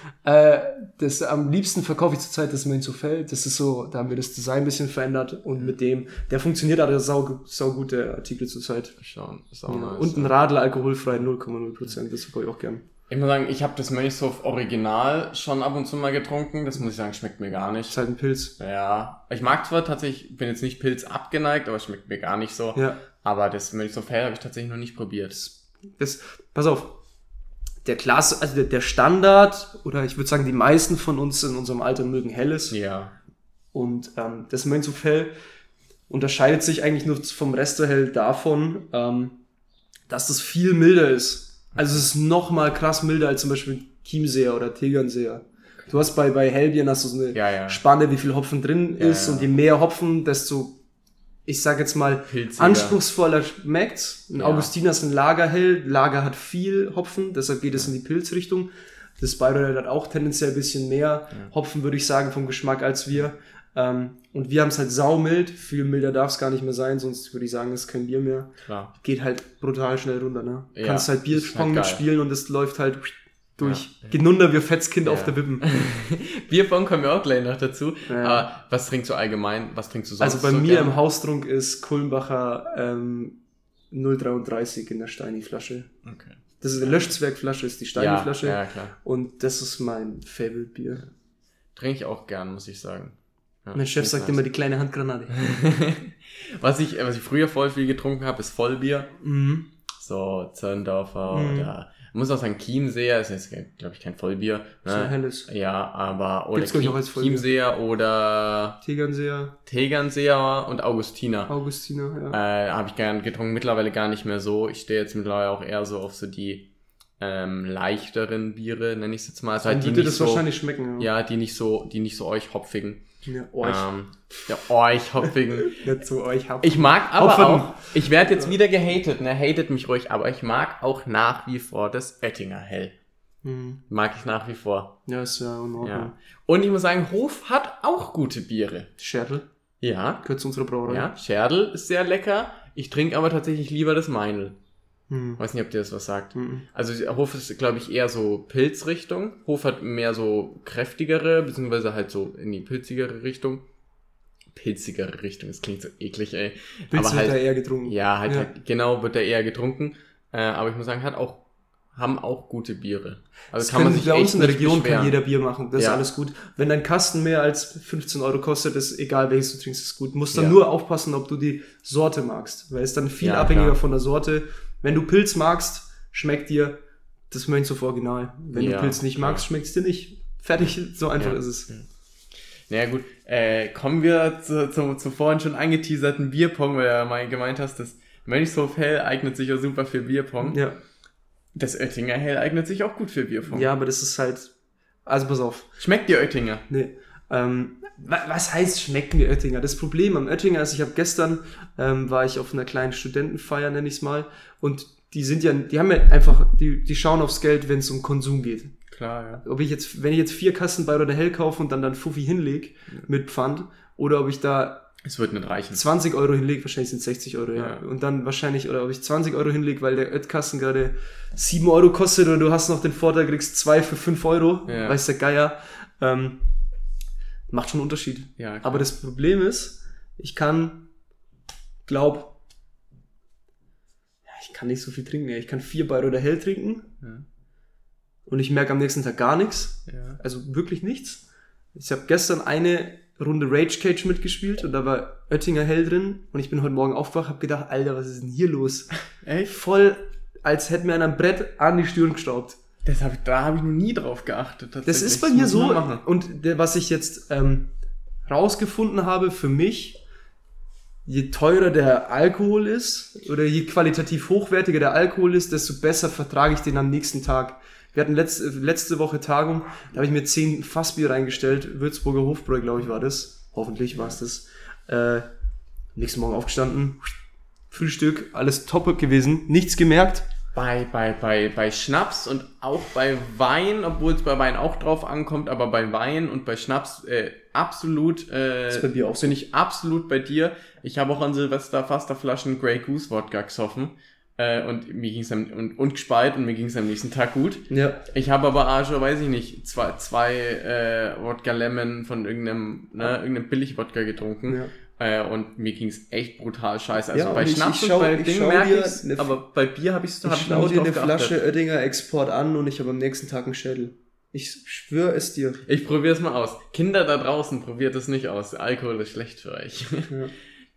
B: Das am liebsten verkaufe ich zurzeit das Mönchshof Hell. Das ist so, da haben wir das Design ein bisschen verändert und mit dem, der funktioniert aber saugute Artikel zurzeit.
A: Schauen, ist auch nice.
B: Und ein Radler alkoholfrei 0,0%, das verkaufe ich auch gern.
A: Ich muss sagen, ich habe das Mönchshof Original schon ab und zu mal getrunken. Das muss ich sagen, schmeckt mir gar nicht.
B: Ist halt ein Pilz.
A: Ja, ich mag zwar tatsächlich, bin jetzt nicht Pilz abgeneigt, aber es schmeckt mir gar nicht so.
B: Ja.
A: Aber das Mönchshof Hell habe ich tatsächlich noch nicht probiert.
B: Pass auf. Der Standard, oder ich würde sagen, die meisten von uns in unserem Alter mögen Helles.
A: Ja.
B: Und das Mönchshof Hell unterscheidet sich eigentlich nur vom Rest der Hell davon, dass das viel milder ist. Also es ist nochmal krass milder als zum Beispiel Chiemseer oder Tegernseer. Du hast bei Hellbieren hast du so eine Spanne, wie viel Hopfen drin ist. Und je mehr Hopfen, desto, ich sag jetzt mal, pilziger, anspruchsvoller schmeckt's. Ein Augustiner ist ein Lagerhell. Lager hat viel Hopfen, deshalb geht es in die Pilzrichtung. Das Bayreuther hat auch tendenziell ein bisschen mehr Hopfen, würde ich sagen, vom Geschmack als wir. Und wir haben es halt saumild. Viel milder darf es gar nicht mehr sein, sonst würde ich sagen, es ist kein Bier mehr. Klar. Geht halt brutal schnell runter, ne? Ja, kannst halt Bierpong mitspielen und es läuft halt durch. Ja. Genunder wie Fetzkind auf der Wippen.
A: Bierpong kommen wir auch gleich noch dazu. Ja. Aber was trinkst du allgemein? Was trinkst du sonst?
B: Also bei mir im Haustrunk ist Kulmbacher 0,33 in der Steini-Flasche. Okay. Das ist eine Löschzwergflasche, ist die Steini-Flasche. Ja, klar. Und das ist mein Favorite-Bier.
A: Trinke ich auch gern, muss ich sagen.
B: Ja, mein Chef sagt immer die kleine Handgranate.
A: Was ich früher voll viel getrunken habe, ist Vollbier. So Zörndorfer oder, ich muss auch sagen, Chiemseer ist jetzt, glaube ich, kein Vollbier. Ne?
B: So helles.
A: Ja, aber, oder
B: Chiemseer
A: oder Tegernseer und Augustiner.
B: Ja.
A: Habe ich gern getrunken, mittlerweile gar nicht mehr so. Ich stehe jetzt mittlerweile auch eher so auf so die leichteren Biere, nenne ich es jetzt mal. Also
B: halt die nicht das so, wahrscheinlich schmecken.
A: Ja, die nicht so euch hopfigen.
B: Ja, euch.
A: Euch hopfigen.
B: Nicht zu euch hopfigen.
A: Ich mag aber auch, ich werde jetzt wieder gehatet, ne, hatet mich ruhig, aber ich mag auch nach wie vor das Oettinger Hell. Mag ich nach wie vor.
B: Ja, ist ja in Ordnung.
A: Ja. Und ich muss sagen, Hof hat auch gute Biere.
B: Scherdl?
A: Ja.
B: Gehört zu unserer Brauerei.
A: Ja, Scherdl ist sehr lecker. Ich trinke aber tatsächlich lieber das Meinl. Weiß nicht, ob dir das was sagt. Also Hof ist, glaube ich, eher so Pilzrichtung. Hof hat mehr so kräftigere, beziehungsweise halt so in die pilzigere Richtung. Pilzigere Richtung, das klingt so eklig, ey.
B: Pilz wird da eher getrunken.
A: Ja, halt genau, wird da eher getrunken. Aber ich muss sagen, haben auch gute Biere. Also kann man sich
B: bei uns in der Region kann jeder Bier machen, das ist alles gut. Wenn dein Kasten mehr als 15 Euro kostet, ist egal welches du trinkst, ist gut. Musst dann nur aufpassen, ob du die Sorte magst, weil es dann viel abhängiger von der Sorte. Wenn du Pilz magst, schmeckt dir das Mönchshof Original. Wenn du Pilz nicht magst, schmeckt es dir nicht. Fertig, so einfach ist es.
A: Ja. Naja gut, kommen wir zu vorhin schon angeteaserten Bierpong, weil du ja mal gemeint hast, das Mönchshof Hell eignet sich auch super für Bierpong.
B: Ja.
A: Das Oettinger Hell eignet sich auch gut für Bierpong.
B: Ja, aber das ist halt, also pass auf.
A: Schmeckt dir Oettinger?
B: Nee. Was heißt schmecken mir Oettinger? Das Problem am Oettinger ist, ich habe gestern, war ich auf einer kleinen Studentenfeier, nenne ich es mal, und die haben ja einfach, die schauen aufs Geld, wenn es um Konsum geht.
A: Klar, ja.
B: Wenn ich jetzt 4 Kasten Bayreuther Hell kaufe und dann Fuffi hinleg mit Pfand, oder ob ich da
A: es wird nicht reichen.
B: 20 Euro hinleg, wahrscheinlich sind es 60 Euro, ja. Und dann wahrscheinlich, oder ob ich 20 Euro hinleg, weil der Oetkasten gerade 7 Euro kostet und du hast noch den Vorteil, kriegst 2 für 5 Euro, weiß der Geier, macht schon einen Unterschied.
A: Ja, klar.
B: Aber das Problem ist, ich kann nicht so viel trinken. Ich kann 4 Bayreuther Hell trinken und ich merke am nächsten Tag gar nichts.
A: Ja.
B: Also wirklich nichts. Ich habe gestern eine Runde Rage Cage mitgespielt und da war Oettinger Hell drin und ich bin heute Morgen aufgewacht, habe gedacht, Alter, was ist denn hier los?
A: Echt?
B: Voll, als hätte mir einer ein Brett an die Stirn gestaubt.
A: Da habe ich noch nie drauf geachtet.
B: Das ist bei mir so. Und was ich jetzt rausgefunden habe für mich, je teurer der Alkohol ist oder je qualitativ hochwertiger der Alkohol ist, desto besser vertrage ich den am nächsten Tag. Wir hatten letzte Woche Tagung, da habe ich mir 10 Fassbier reingestellt, Würzburger Hofbräu, glaube ich, war das. Hoffentlich war es das. Nächsten Morgen aufgestanden, Frühstück, alles top gewesen, nichts gemerkt.
A: Bei Schnaps und auch bei Wein, obwohl es bei Wein auch drauf ankommt, aber bei Wein und bei Schnaps absolut,
B: ist bei dir auch so.
A: Bin ich absolut bei dir. Ich habe auch an Silvester fast Flaschen Grey Goose Wodka gesoffen und mir ging's und gespeit und mir ging es am nächsten Tag gut.
B: Ja.
A: Ich habe aber auch schon, weiß ich nicht, zwei Wodka Lemon von irgendeinem Billig-Wodka getrunken. Ja. Und mir ging's echt brutal scheiße. Also bei Schnaps und bei Dingen merke ich's, aber bei Bier habe ich
B: schau dir eine Flasche Oettinger Export an und ich habe am nächsten Tag einen Schädel. Ich schwöre es dir.
A: Ich probiere es mal aus. Kinder da draußen, probiert es nicht aus. Alkohol ist schlecht für euch. Ja.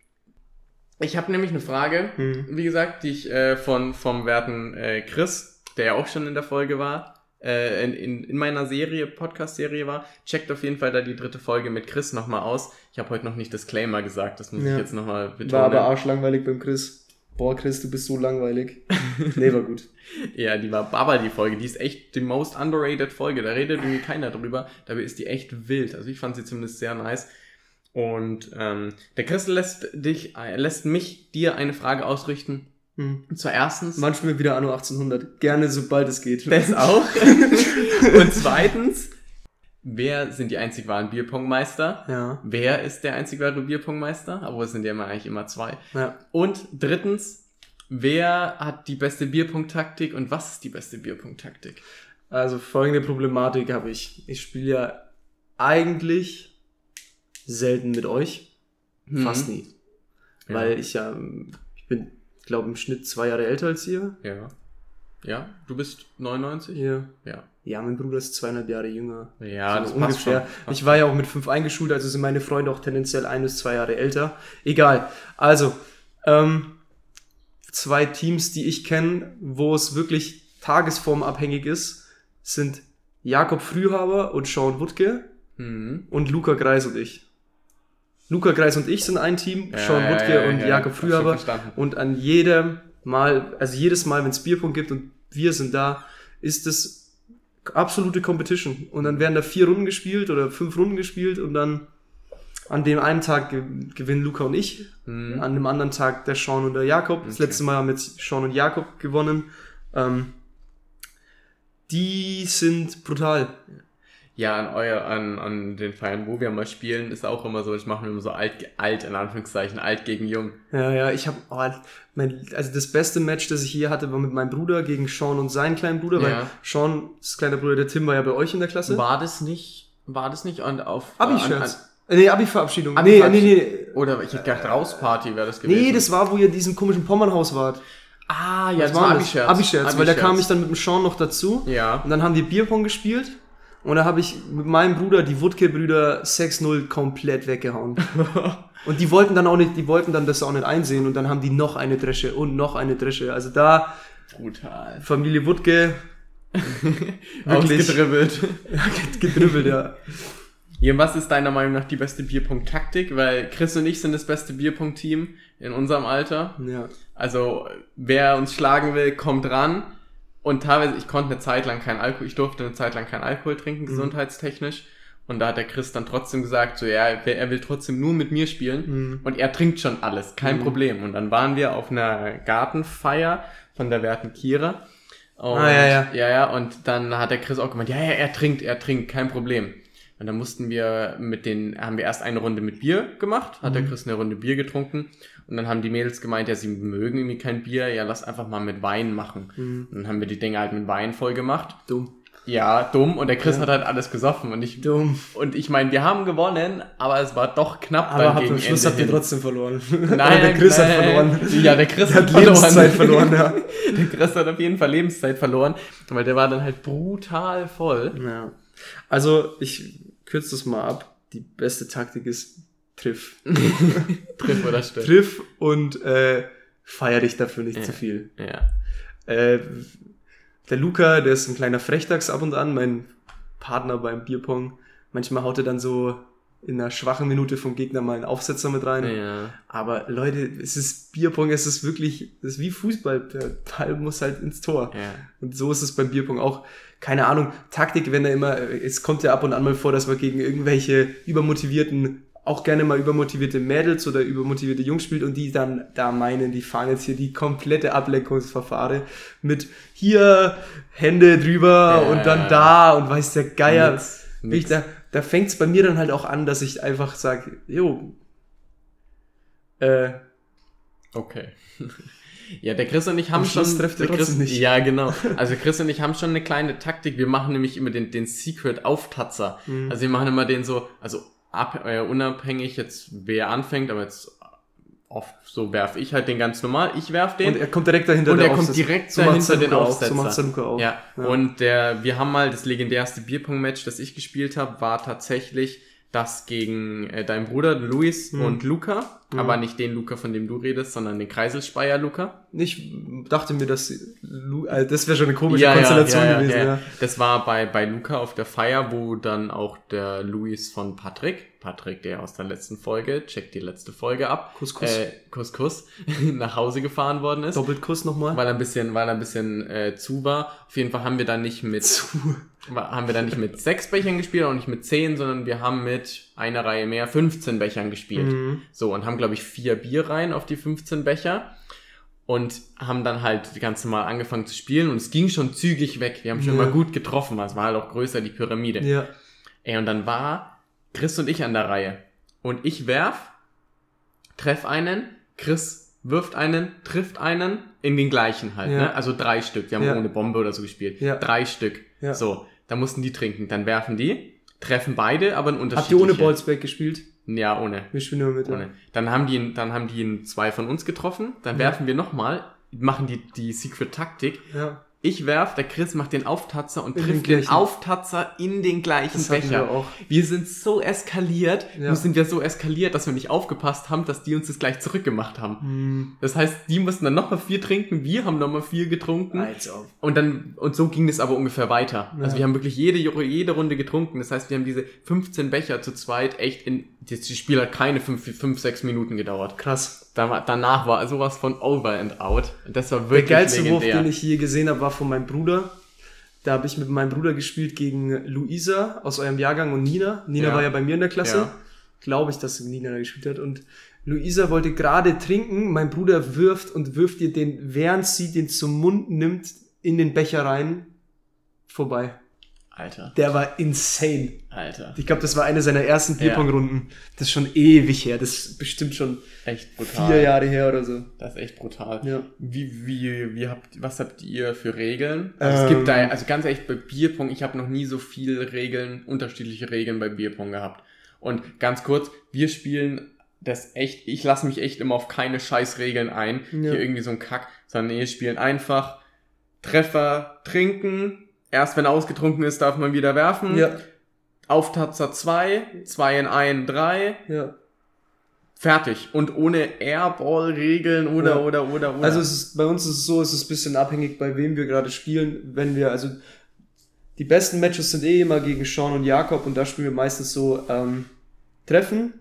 A: Ich habe nämlich eine Frage, wie gesagt, die ich vom werten Chris, der ja auch schon in der Folge war, in meiner Podcast-Serie war. Checkt auf jeden Fall da die 3. Folge mit Chris nochmal aus. Ich habe heute noch nicht Disclaimer gesagt, das muss ich jetzt nochmal betonen.
B: War aber arschlangweilig beim Chris. Boah, Chris, du bist so langweilig. Nee, war gut.
A: Ja, die war Baba, die Folge. Die ist echt die most underrated Folge. Da redet irgendwie keiner drüber. Dabei ist die echt wild. Also ich fand sie zumindest sehr nice. Und der Chris lässt mich dir eine Frage ausrichten. Zwar erstens...
B: Manchmal wieder Anno 1800. Gerne, sobald es geht.
A: Das auch. Und zweitens, wer sind die einzig wahren Bierpongmeister?
B: Ja.
A: Wer ist der einzig wahre Bierpongmeister? Aber es sind ja eigentlich immer 2.
B: Ja.
A: Und drittens, wer hat die beste Bierpong-Taktik und was ist die beste Bierpong-Taktik?
B: Also folgende Problematik habe ich. Ich spiele ja eigentlich selten mit euch. Fast nie. Ja. Weil ich bin, glaube im Schnitt 2 Jahre älter als ihr.
A: Ja. Ja, du bist 99?
B: Ja.
A: Ja.
B: Ja, mein Bruder ist 2,5 Jahre jünger.
A: Ja,
B: so
A: das
B: ungefähr.
A: Passt schon.
B: Ich war ja auch mit 5 eingeschult, also sind meine Freunde auch tendenziell 1 bis 2 Jahre älter. Egal. Also, 2 Teams, die ich kenne, wo es wirklich tagesformabhängig ist, sind Jakob Frühhaber und Sean Wuttke und Luca Greis und ich. Luca Greis und ich sind ein Team, Sean Wuttke und Jakob Frühhaber. Und jedes Mal, wenn es Bierpong gibt und wir sind da, ist es absolute Competition. Und dann werden da 4 Runden gespielt oder 5 Runden gespielt und dann an dem einen Tag gewinnen Luca und ich, an dem anderen Tag der Sean und der Jakob. Das letzte Mal haben wir jetzt Sean und Jakob gewonnen. Die sind brutal.
A: Ja, an den Feiern, wo wir mal spielen, ist auch immer so, ich mache immer so alt in Anführungszeichen, alt gegen jung.
B: Ja, ich habe, also das beste Match, das ich je hatte, war mit meinem Bruder gegen Sean und seinen kleinen Bruder, weil Sean, das kleine Bruder, der Tim, war ja bei euch in der Klasse.
A: War das nicht auf
B: Abi-Scherz? Abi-Verabschiedung.
A: Nee. Oder ich hätte gedacht, Rausparty wäre das gewesen.
B: Nee, das war, wo ihr in diesem komischen Pommernhaus wart.
A: Ah, ja, das war Abi-Scherz.
B: Abi-Scherz, weil da kam ich dann mit dem Sean noch dazu.
A: Ja.
B: Und dann haben wir Bierpong gespielt. Und da habe ich mit meinem Bruder die Wuttke-Brüder 6-0 komplett weggehauen. Und die wollten dann das auch nicht einsehen. Und dann haben die noch eine Dresche und noch eine Dresche. Also da...
A: Brutal.
B: Familie Wuttke,
A: Ausgedribbelt.
B: Gedribbelt, ja.
A: Ja, was ist deiner Meinung nach die beste Bierpong-Taktik? Weil Chris und ich sind das beste Bierpong-Team in unserem Alter.
B: Ja.
A: Also, wer uns schlagen will, kommt ran. Und teilweise, ich durfte eine Zeit lang kein Alkohol trinken, gesundheitstechnisch. Und da hat der Chris dann trotzdem gesagt, so, ja, er will trotzdem nur mit mir spielen. Und er trinkt schon alles, kein Problem. Und dann waren wir auf einer Gartenfeier von der werten Kira. Und, ja. Und dann hat der Chris auch gemeint, ja, er trinkt, kein Problem. Und dann haben wir erst eine Runde mit Bier gemacht, hat der Chris eine Runde Bier getrunken und dann haben die Mädels gemeint, ja, sie mögen irgendwie kein Bier, ja, lass einfach mal mit Wein machen. Und dann haben wir die Dinge halt mit Wein voll gemacht.
B: Dumm.
A: Ja, dumm. Und der Chris hat halt alles gesoffen und ich meine, wir haben gewonnen, aber es war doch knapp.
B: Aber am Schluss habt ihr trotzdem verloren.
A: Nein,
B: der Chris hat verloren.
A: Ja, der Chris
B: hat Lebenszeit verloren, ja.
A: Der Chris hat auf jeden Fall Lebenszeit verloren, weil der war dann halt brutal voll.
B: Ja. Also, ich kürze das mal ab. Die beste Taktik ist Triff.
A: Triff oder Stimmt.
B: Triff und feier dich dafür nicht zu viel.
A: Ja.
B: Der Luca, der ist ein kleiner Frechdachs ab und an, mein Partner beim Bierpong. Manchmal haut er dann so in einer schwachen Minute vom Gegner mal einen Aufsetzer mit rein.
A: Ja.
B: Aber Leute, es ist Bierpong, es ist wie Fußball. Der Ball muss halt ins Tor.
A: Ja.
B: Und so ist es beim Bierpong auch. Keine Ahnung, Taktik, es kommt ja ab und an mal vor, dass man gegen irgendwelche auch gerne mal übermotivierte Mädels oder übermotivierte Jungs spielt und die dann da meinen, die fahren jetzt hier die komplette Ablenkungsverfahren mit hier Hände drüber und dann da und weiß der Geier.
A: Nix.
B: Da fängt's bei mir dann halt auch an, dass ich einfach sage,
A: okay. Ja, der Chris und ich haben schon...
B: trifft er trotzdem nicht.
A: Ja, genau. Also Chris und ich haben schon eine kleine Taktik. Wir machen nämlich immer den Secret-Auftatzer. Also wir machen immer den so, also unabhängig jetzt wer anfängt, aber jetzt oft so werfe ich halt den ganz normal. Ich werfe den.
B: Und er kommt direkt dahinter
A: den Aufsetzer.
B: So macht's der Luca auch.
A: Ja. Und wir haben mal das legendärste Bierpong-Match, das ich gespielt habe, war tatsächlich das gegen deinen Bruder Luis und Luca, aber nicht den Luca, von dem du redest, sondern den Kreiselspeier Luca.
B: Ich dachte mir, das wäre schon eine komische Konstellation gewesen. Ja.
A: Das war bei Luca auf der Feier, wo dann auch der Luis von Patrick, der aus der letzten Folge, checkt die letzte Folge ab, Kuss, nach Hause gefahren worden ist.
B: Doppelkuss nochmal.
A: Weil er ein bisschen zu war. Auf jeden Fall haben wir dann nicht mit 6 Bechern gespielt, auch nicht mit 10, sondern wir haben mit einer Reihe mehr 15 Bechern gespielt. So, und haben, glaube ich, 4 Bier rein auf die 15 Becher und haben dann halt ganz normal angefangen zu spielen und es ging schon zügig weg. Wir haben schon mal gut getroffen, weil es war halt auch größer, die Pyramide.
B: Ja.
A: Und dann war Chris und ich an der Reihe. Und ich treff einen, Chris wirft einen, trifft einen, in den gleichen halt, ne? Also 3 Stück. Wir haben ohne Bombe oder so gespielt. 3 Stück. Ja. So, da mussten die trinken. Dann werfen die, treffen beide, aber ein unterschiedliche.
B: Habt ihr ohne Ballsback gespielt?
A: Ja, ohne.
B: Wir spielen nur mit.
A: Ohne. Dann haben die 2 von uns getroffen. Dann werfen wir nochmal, machen die Secret-Taktik. Ja. Ich werf, der Chris macht den Auftatzer und trifft den Auftatzer in den gleichen Becher. Wir sind so eskaliert, dass wir nicht aufgepasst haben, dass die uns das gleich zurückgemacht haben. Das heißt, die mussten dann nochmal 4 trinken, wir haben nochmal 4 getrunken. Und so ging das aber ungefähr weiter. Ja. Also wir haben wirklich jede Runde getrunken. Das heißt, wir haben diese 15 Becher zu zweit das Spiel hat keine 5-6 Minuten gedauert.
B: Krass.
A: Danach war sowas von over and out. Das war wirklich
B: der geilste
A: legendär.
B: Wurf, den ich je gesehen habe, war von meinem Bruder. Da habe ich mit meinem Bruder gespielt gegen Luisa aus eurem Jahrgang und Nina. Nina war ja bei mir in der Klasse. Ja. Glaube ich, dass Nina da gespielt hat. Und Luisa wollte gerade trinken. Mein Bruder wirft ihr den, während sie den zum Mund nimmt, in den Becher rein. Vorbei.
A: Alter.
B: Der war insane.
A: Alter.
B: Ich glaube, das war eine seiner ersten Bierpong-Runden. Das ist schon ewig her. Das ist bestimmt schon
A: echt brutal.
B: 4 Jahre her oder so.
A: Das ist echt brutal.
B: Ja.
A: Was habt ihr für Regeln? Also es gibt also ganz ehrlich, bei Bierpong, ich habe noch nie so viele unterschiedliche Regeln bei Bierpong gehabt. Und ganz kurz, wir spielen ich lasse mich echt immer auf keine Scheißregeln ein. Ja. Hier irgendwie so ein Kack. Sondern wir spielen einfach Treffer, trinken. Erst wenn ausgetrunken ist, darf man wieder werfen. Ja. Auftatzer 2 in 1, 3. Ja. Fertig. Und ohne Airball-Regeln oder.
B: Also bei uns ist es so, es ist ein bisschen abhängig, bei wem wir gerade spielen. die besten Matches sind immer gegen Sean und Jakob und da spielen wir meistens so treffen,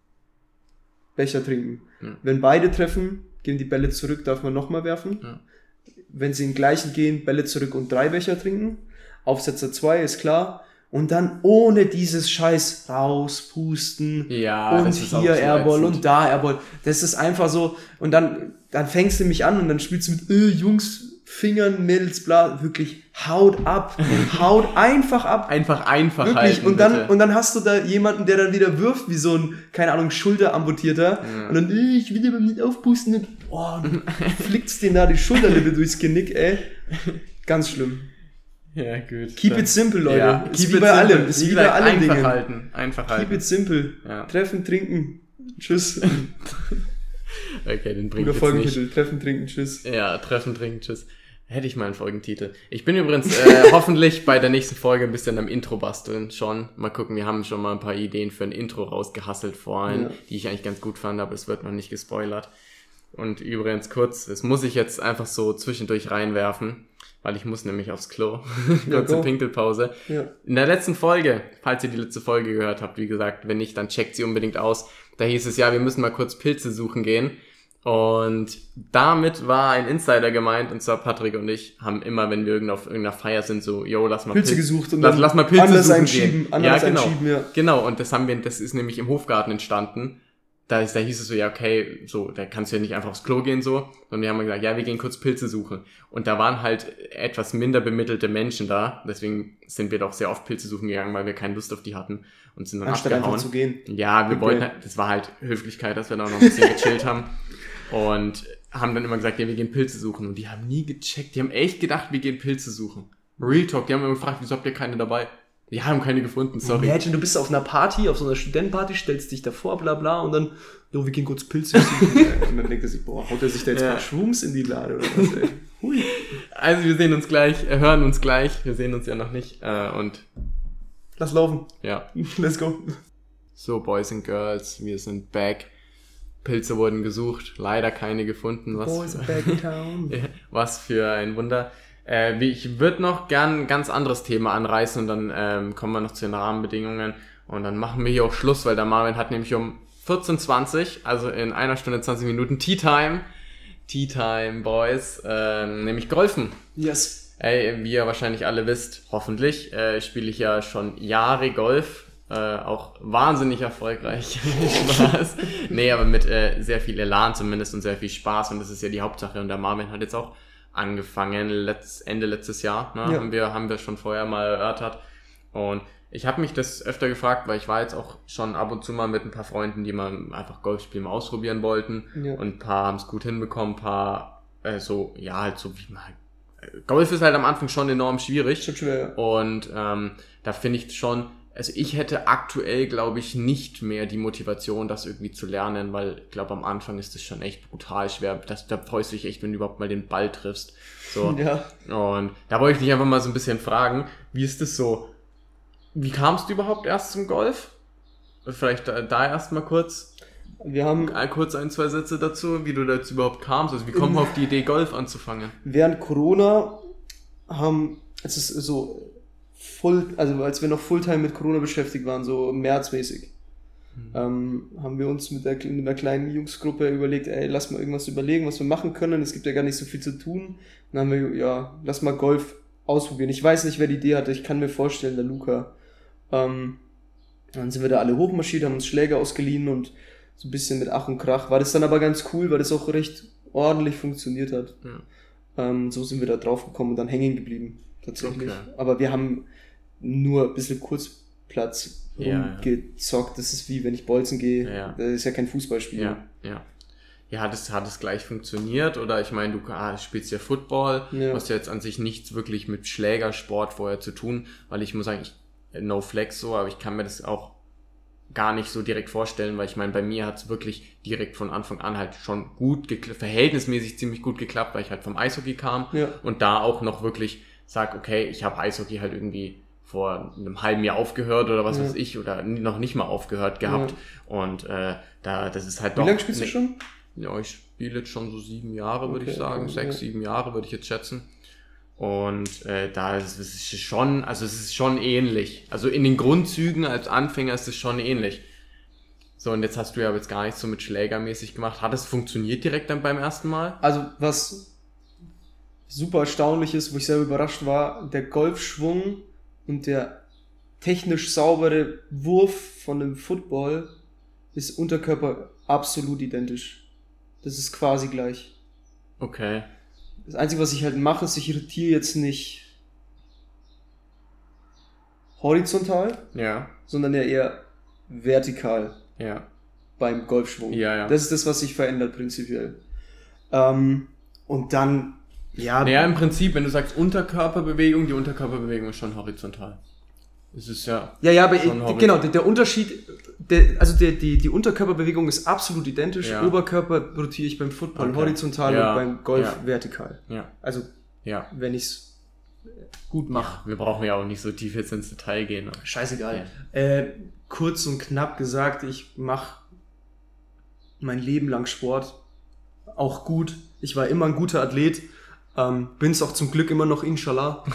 B: Becher trinken. Ja. Wenn beide treffen, gehen die Bälle zurück, darf man nochmal werfen. Ja. Wenn sie in den gleichen gehen, Bälle zurück und 3 Becher trinken. Aufsetzer 2 ist klar. Und dann ohne dieses Scheiß rauspusten und hier Airball und da Airball. Das ist einfach so. Und dann fängst du mich an und dann spielst du mit Jungs, Fingern, Mädels, bla. Wirklich, haut ab. Haut einfach ab.
A: Einfach
B: wirklich.
A: halten.
B: Und dann hast du da jemanden, der dann wieder wirft, wie so ein, keine Ahnung, Schulteramputierter. Ja. Und dann, ich will aber nicht aufpusten. Und flickt's den da die Schulterlippe durchs Genick, ey. Ganz schlimm.
A: Ja, gut.
B: Keep it simple, Leute.
A: Ja,
B: keep it simple. Ist wie bei allen Dingen.
A: Einfach halten.
B: Keep it simple. Ja. Treffen, trinken. Tschüss.
A: Okay, den bringt
B: jetzt Folgentitel. Treffen, trinken, tschüss.
A: Ja, treffen, trinken, tschüss. Hätte ich mal einen Folgentitel. Ich bin übrigens hoffentlich bei der nächsten Folge ein bisschen am Intro basteln schon. Mal gucken, wir haben schon mal ein paar Ideen für ein Intro rausgehasselt vorhin, die ich eigentlich ganz gut fand, aber es wird noch nicht gespoilert. Und übrigens kurz, das muss ich jetzt einfach so zwischendurch reinwerfen, weil ich muss nämlich aufs Klo. Kurze Pinkelpause. Ja. In der letzten Folge, falls ihr die letzte Folge gehört habt, wie gesagt, wenn nicht, dann checkt sie unbedingt aus. Da hieß es ja, wir müssen mal kurz Pilze suchen gehen. Und damit war ein Insider gemeint, und zwar Patrick und ich haben immer, wenn wir auf irgendeiner Feier sind, so, lass mal
B: Pilze gesucht und
A: lass mal Pilze suchen gehen.
B: Ja.
A: Genau, und das ist nämlich im Hofgarten entstanden. Da hieß es so, ja, okay, so, da kannst du ja nicht einfach aufs Klo gehen, so. Und wir haben gesagt, ja, wir gehen kurz Pilze suchen. Und da waren halt etwas minder bemittelte Menschen da. Deswegen sind wir doch sehr oft Pilze suchen gegangen, weil wir keine Lust auf die hatten und sind dann abgehauen. Einfach
B: zu gehen.
A: Ja, wir wollten, das war halt Höflichkeit, dass wir da noch ein bisschen gechillt haben. Und haben dann immer gesagt, ja, wir gehen Pilze suchen. Und die haben nie gecheckt. Die haben echt gedacht, wir gehen Pilze suchen. Real Talk, die haben immer gefragt, wieso habt ihr keine dabei? Die haben keine gefunden, sorry.
B: Imagine, du bist auf einer Party, auf so einer Studentenparty, stellst dich davor, bla bla, und dann, wir gehen kurz Pilze suchen. Und dann denkt er sich, haut er sich da jetzt ein paar Shrooms in die Lade oder was, ey? Hui.
A: Also wir sehen uns gleich, hören uns gleich. Wir sehen uns ja noch nicht. Und
B: lass laufen.
A: Ja.
B: Let's go.
A: So, Boys and Girls, wir sind back. Pilze wurden gesucht, leider keine gefunden.
B: Boys are back in town.
A: Was für ein Wunder. Ich würde noch gern ein ganz anderes Thema anreißen und dann kommen wir noch zu den Rahmenbedingungen und dann machen wir hier auch Schluss, weil der Marvin hat nämlich um 14:20 Uhr, also in 1 Stunde 20 Minuten Tea Time, Boys, nämlich Golfen.
B: Yes.
A: Wie ihr wahrscheinlich alle wisst, hoffentlich, spiele ich ja schon Jahre Golf, auch wahnsinnig erfolgreich. Spaß. Nee, aber mit sehr viel Elan zumindest und sehr viel Spaß und das ist ja die Hauptsache und der Marvin hat jetzt auch angefangen, Ende letztes Jahr, ne? Ja. Haben wir schon vorher mal erörtert. Und ich habe mich das öfter gefragt, weil ich war jetzt auch schon ab und zu mal mit ein paar Freunden, die mal einfach Golfspielen mal ausprobieren wollten. Ja. Und ein paar haben es gut hinbekommen, ein paar Golf ist halt am Anfang schon enorm schwierig.
B: Schon schwer.
A: Und da finde ich schon, also ich hätte aktuell, glaube ich, nicht mehr die Motivation, das irgendwie zu lernen, weil ich glaube, am Anfang ist das schon echt brutal schwer. Da freust du dich echt, wenn du überhaupt mal den Ball triffst. So.
B: Ja.
A: Und da wollte ich dich einfach mal so ein bisschen fragen, wie ist das so? Wie kamst du überhaupt erst zum Golf? Vielleicht da erst mal kurz.
B: Wir haben
A: kurz 1, 2 Sätze dazu, wie du da jetzt überhaupt kamst. Also wie kommen wir auf die Idee, Golf anzufangen?
B: Während Corona es ist so als wir noch Fulltime mit Corona beschäftigt waren, so märzmäßig, haben wir uns mit einer kleinen Jungsgruppe überlegt, lass mal irgendwas überlegen, was wir machen können. Es gibt ja gar nicht so viel zu tun. Dann haben wir, lass mal Golf ausprobieren. Ich weiß nicht, wer die Idee hatte. Ich kann mir vorstellen, der Luca. Dann sind wir da alle hochmarschiert, haben uns Schläger ausgeliehen und so ein bisschen mit Ach und Krach. War das dann aber ganz cool, weil das auch recht ordentlich funktioniert hat. Ja. So sind wir da drauf gekommen und dann hängen geblieben. Tatsächlich. Okay. Aber wir haben nur ein bisschen Kurzplatz rumgezockt. Das ist wie wenn ich bolzen gehe. Ja. Das ist ja kein Fußballspiel.
A: Ja, hat es gleich funktioniert? Oder ich meine, du spielst ja Football, hast ja jetzt an sich nichts wirklich mit Schlägersport vorher zu tun, weil ich muss sagen, no flex so, aber ich kann mir das auch gar nicht so direkt vorstellen, weil ich meine, bei mir hat es wirklich direkt von Anfang an halt schon verhältnismäßig ziemlich gut geklappt, weil ich halt vom Eishockey kam und da auch noch wirklich sag, okay, ich habe Eishockey halt irgendwie vor einem halben Jahr aufgehört oder was weiß ich, oder noch nicht mal aufgehört gehabt. Und das ist halt doch...
B: Wie lange spielst du schon?
A: Ja, ich spiele jetzt schon so 7 Jahre, würde ich sagen. 6, 7 Jahre würde ich jetzt schätzen. Und da ist es schon, also es ist schon ähnlich. Also in den Grundzügen als Anfänger ist es schon ähnlich. So, und jetzt hast du ja jetzt gar nicht so mit schlägermäßig gemacht. Hat es funktioniert direkt dann beim ersten Mal?
B: Also was super erstaunlich ist, wo ich selber überrascht war, der Golfschwung und der technisch saubere Wurf von dem Football ist Unterkörper absolut identisch. Das ist quasi gleich.
A: Okay.
B: Das Einzige, was ich halt mache, ist, ich rotiere jetzt nicht horizontal, sondern eher vertikal beim Golfschwung.
A: Ja.
B: Das ist das, was sich verändert prinzipiell. Und dann,
A: Naja, im Prinzip, wenn du sagst Unterkörperbewegung, die Unterkörperbewegung ist schon horizontal. Es ist ja.
B: Ja, aber genau, der Unterschied, die Unterkörperbewegung ist absolut identisch.
A: Ja.
B: Oberkörper rotiere ich beim Football horizontal und beim Golf vertikal.
A: Ja.
B: Also, wenn ich es gut mache.
A: Ja, wir brauchen ja auch nicht so tief jetzt ins Detail gehen.
B: Scheißegal. Ja. Kurz und knapp gesagt, ich mache mein Leben lang Sport. Auch gut. Ich war immer ein guter Athlet. Bin's auch zum Glück immer noch, inshallah.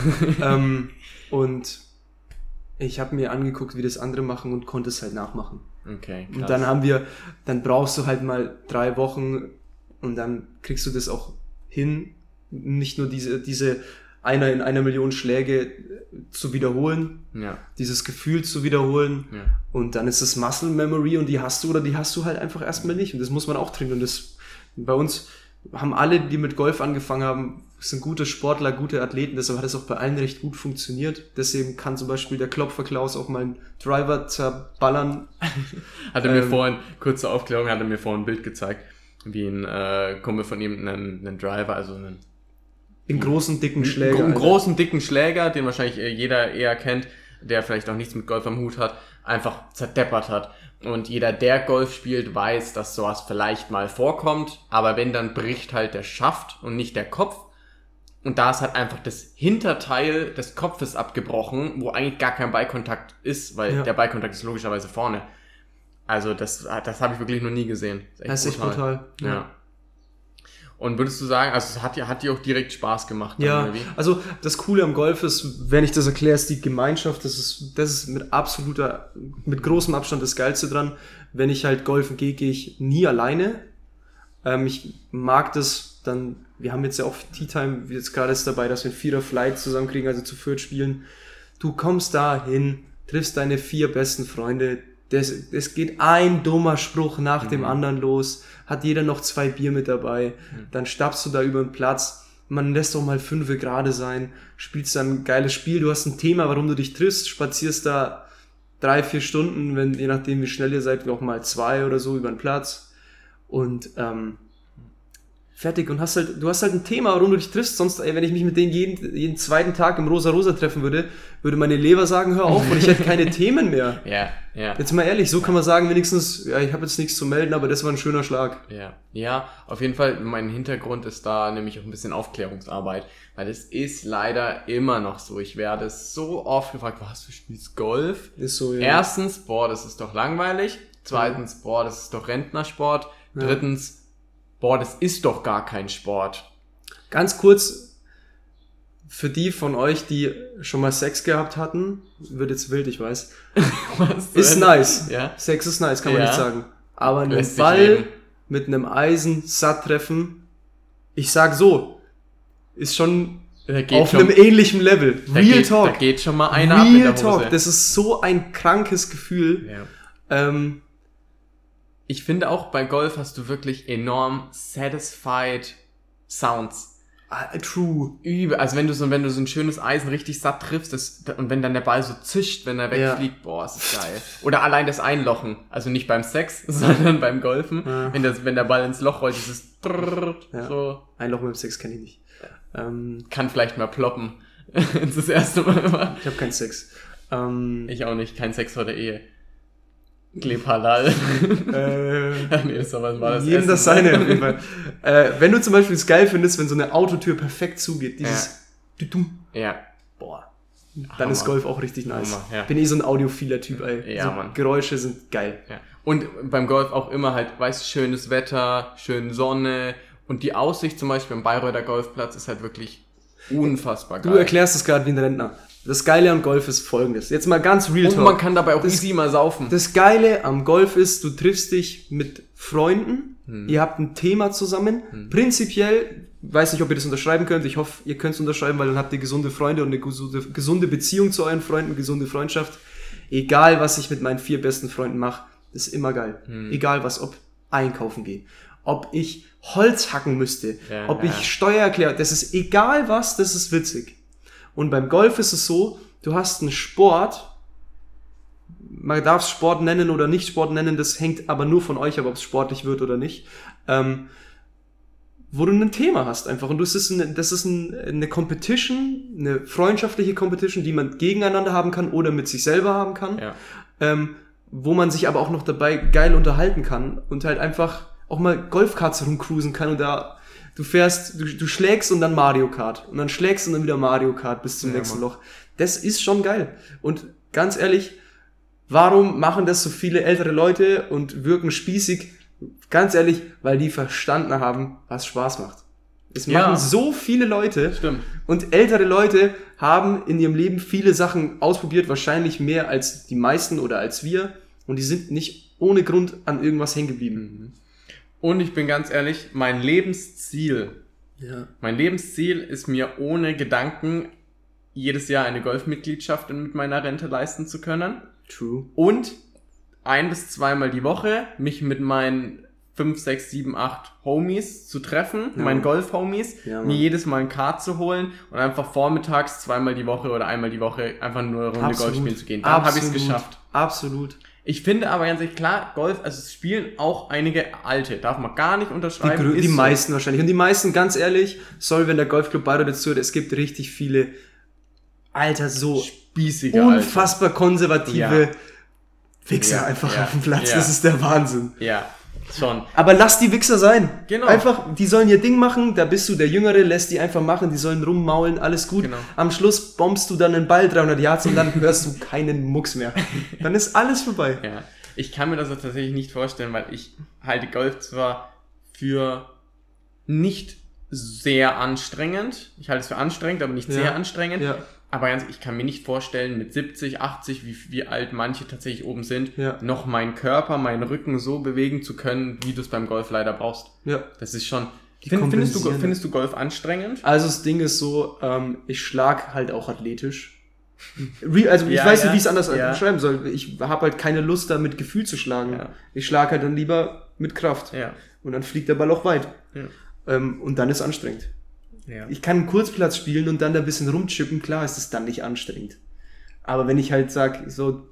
B: Und ich habe mir angeguckt, wie das andere machen und konnte es halt nachmachen.
A: Okay, krass.
B: Und dann brauchst du halt mal 3 Wochen und dann kriegst du das auch hin, nicht nur diese einer in 1 Million Schläge zu wiederholen, dieses Gefühl zu wiederholen und dann ist es Muscle Memory und die hast du halt einfach erstmal nicht und das muss man auch trainieren und das bei uns haben alle, die mit Golf angefangen haben, sind gute Sportler, gute Athleten, deshalb hat es auch bei allen recht gut funktioniert. Deswegen kann zum Beispiel der Klopfer Klaus auch mal einen Driver zerballern.
A: Kurze Aufklärung, hat er mir vorhin ein Bild gezeigt, wie ein Kumpel von ihm einen Driver, also einen
B: großen, dicken Schläger.
A: Einen großen, dicken Schläger, den wahrscheinlich jeder eher kennt, der vielleicht auch nichts mit Golf am Hut hat, einfach zerdeppert hat. Und jeder, der Golf spielt, weiß, dass sowas vielleicht mal vorkommt, aber wenn, dann bricht halt der Schaft und nicht der Kopf. Und da ist halt einfach das Hinterteil des Kopfes abgebrochen, wo eigentlich gar kein Beikontakt ist, weil der Beikontakt ist logischerweise vorne. Also das habe ich wirklich noch nie gesehen.
B: Das ist echt brutal.
A: Ja. Und würdest du sagen, also es hat dir auch direkt Spaß gemacht?
B: Ja, also das Coole am Golf ist, wenn ich das erkläre, ist die Gemeinschaft, das ist mit großem Abstand das Geilste dran. Wenn ich halt golfen gehe, gehe ich nie alleine. Ich mag das dann, wir haben jetzt ja auch Tea Time, jetzt gerade ist dabei, dass wir einen 4er Flight zusammenkriegen, also zu 4 spielen. Du kommst da hin, triffst deine 4 besten Freunde, es geht ein dummer Spruch nach dem anderen los, hat jeder noch 2 Bier mit dabei, dann stappst du da über den Platz, man lässt doch mal 5 gerade sein, spielst dann ein geiles Spiel, du hast ein Thema, warum du dich triffst, spazierst da 3-4 Stunden, je nachdem wie schnell ihr seid, auch mal 2 oder so über den Platz und fertig und du hast halt ein Thema, warum du dich triffst, sonst, wenn ich mich mit denen jeden zweiten Tag im Rosa treffen würde meine Leber sagen, hör auf, und ich hätte keine Themen mehr.
A: Ja.
B: Jetzt mal ehrlich, so kann man sagen, wenigstens, ich habe jetzt nichts zu melden, aber das war ein schöner Schlag.
A: Ja, auf jeden Fall, mein Hintergrund ist da nämlich auch ein bisschen Aufklärungsarbeit, weil es ist leider immer noch so, ich werde so oft gefragt, was, du spielst Golf?
B: Ist so, ja.
A: Erstens, das ist doch langweilig, zweitens, das ist doch Rentnersport, drittens, das ist doch gar kein Sport.
B: Ganz kurz, für die von euch, die schon mal Sex gehabt hatten, wird jetzt wild, ich weiß. Ist nice.
A: Ja?
B: Sex ist nice, kann man nicht sagen. Aber einen Ball mit einem Eisen satt treffen, ich sag so, ist schon auf einem ähnlichen Level. Real Talk.
A: Da geht schon mal einer ab in der Hose.
B: Real Talk. Das ist so ein krankes Gefühl.
A: Ja. Ich finde auch bei Golf hast du wirklich enorm satisfied Sounds.
B: True.
A: Also wenn du so ein schönes Eisen richtig satt triffst und wenn dann der Ball so zischt, wenn er wegfliegt, ist das geil. Oder allein das Einlochen, also nicht beim Sex, sondern beim Golfen, wenn der Ball ins Loch rollt, dieses so.
B: Einlochen beim Sex kenne ich nicht.
A: Kann vielleicht mal ploppen. Das ist das erste Mal.
B: Ich habe keinen Sex.
A: Ich auch nicht, kein Sex vor der Ehe. Kleb halal.
B: Nee, was war das? Jedem das seine, auf jeden Fall. Wenn du zum Beispiel es geil findest, wenn so eine Autotür perfekt zugeht, dieses boah, dann Hammer. Ist Golf auch richtig nice. Hammer, ja. Bin so ein audiophiler Typ, ey.
A: Ja,
B: so
A: Mann.
B: Geräusche sind geil.
A: Ja. Und beim Golf auch immer halt, schönes Wetter, schön Sonne und die Aussicht zum Beispiel am Bayreuther Golfplatz ist halt wirklich unfassbar geil.
B: Du erklärst es gerade wie ein Rentner. Das Geile am Golf ist folgendes. Jetzt mal ganz real talk.
A: Und man kann dabei auch easy mal saufen.
B: Das Geile am Golf ist, du triffst dich mit Freunden, ihr habt ein Thema zusammen. Prinzipiell, weiß nicht, ob ihr das unterschreiben könnt, ich hoffe, ihr könnt es unterschreiben, weil dann habt ihr gesunde Freunde und eine gesunde Beziehung zu euren Freunden, gesunde Freundschaft. Egal, was ich mit meinen 4 besten Freunden mache, ist immer geil. Egal was, ob einkaufen gehen, ob ich Holz hacken müsste, ob ich Steuer erkläre, das ist egal was, das ist witzig. Und beim Golf ist es so, du hast einen Sport, man darf es Sport nennen oder nicht Sport nennen, das hängt aber nur von euch ab, ob es sportlich wird oder nicht, wo du ein Thema hast einfach. Und das ist eine Competition, eine freundschaftliche Competition, die man gegeneinander haben kann oder mit sich selber haben kann, wo man sich aber auch noch dabei geil unterhalten kann und halt einfach auch mal Golfkarts rumcruisen kann und da du schlägst und dann Mario Kart und dann schlägst und dann wieder Mario Kart bis zum nächsten Loch. Das ist schon geil. Und ganz ehrlich, warum machen das so viele ältere Leute und wirken spießig? Ganz ehrlich, weil die verstanden haben, was Spaß macht. Es machen so viele Leute.
A: Stimmt.
B: Und ältere Leute haben in ihrem Leben viele Sachen ausprobiert, wahrscheinlich mehr als die meisten oder als wir. Und die sind nicht ohne Grund an irgendwas hängen geblieben.
A: Und ich bin ganz ehrlich, mein Lebensziel ist mir ohne Gedanken jedes Jahr eine Golfmitgliedschaft mit meiner Rente leisten zu können.
B: True.
A: Und 1 bis 2 Mal die Woche mich mit meinen 5, 6, 7, 8 Homies zu treffen, meinen Golf-Homies, mir jedes Mal ein Kart zu holen und einfach vormittags 2-mal die Woche oder 1-mal die Woche einfach nur eine Runde Golf spielen zu gehen. Dann habe ich es geschafft.
B: Absolut.
A: Ich finde aber ganz ehrlich, klar, Golf, also es spielen auch einige Alte, darf man gar nicht unterschreiben.
B: Die meisten wahrscheinlich. Und die meisten, ganz ehrlich, wenn der Golfclub Bayreuth jetzt zuhört, es gibt richtig viele, Alter, so
A: spießige,
B: unfassbar konservative Wichser einfach auf dem Platz. Das ist der Wahnsinn.
A: Ja, schon.
B: Aber lass die Wichser sein.
A: Genau.
B: Einfach, die sollen ihr Ding machen, da bist du der Jüngere, lässt die einfach machen, die sollen rummaulen, alles gut.
A: Genau.
B: Am Schluss bombst du dann den Ball 300 Yards und dann hörst du keinen Mucks mehr. Dann ist alles vorbei.
A: Ja, ich kann mir das tatsächlich nicht vorstellen, weil ich halte Golf zwar für nicht sehr anstrengend, ich halte es für anstrengend, aber nicht sehr anstrengend, aber ich kann mir nicht vorstellen, mit 70, 80, wie alt manche tatsächlich oben sind, noch meinen Körper, meinen Rücken so bewegen zu können, wie du es beim Golf leider brauchst. Ja. Das ist schon... Findest du Golf anstrengend?
B: Also das Ding ist so, ich schlag halt auch athletisch. Ich weiß nicht, wie ich es anders beschreiben soll. Ich habe halt keine Lust, da mit Gefühl zu schlagen. Ja. Ich schlage halt dann lieber mit Kraft. Ja. Und dann fliegt der Ball auch weit. Ja. Und dann ist es anstrengend. Ja. Ich kann einen Kurzplatz spielen und dann da ein bisschen rumchippen, klar ist es dann nicht anstrengend. Aber wenn ich halt sag, so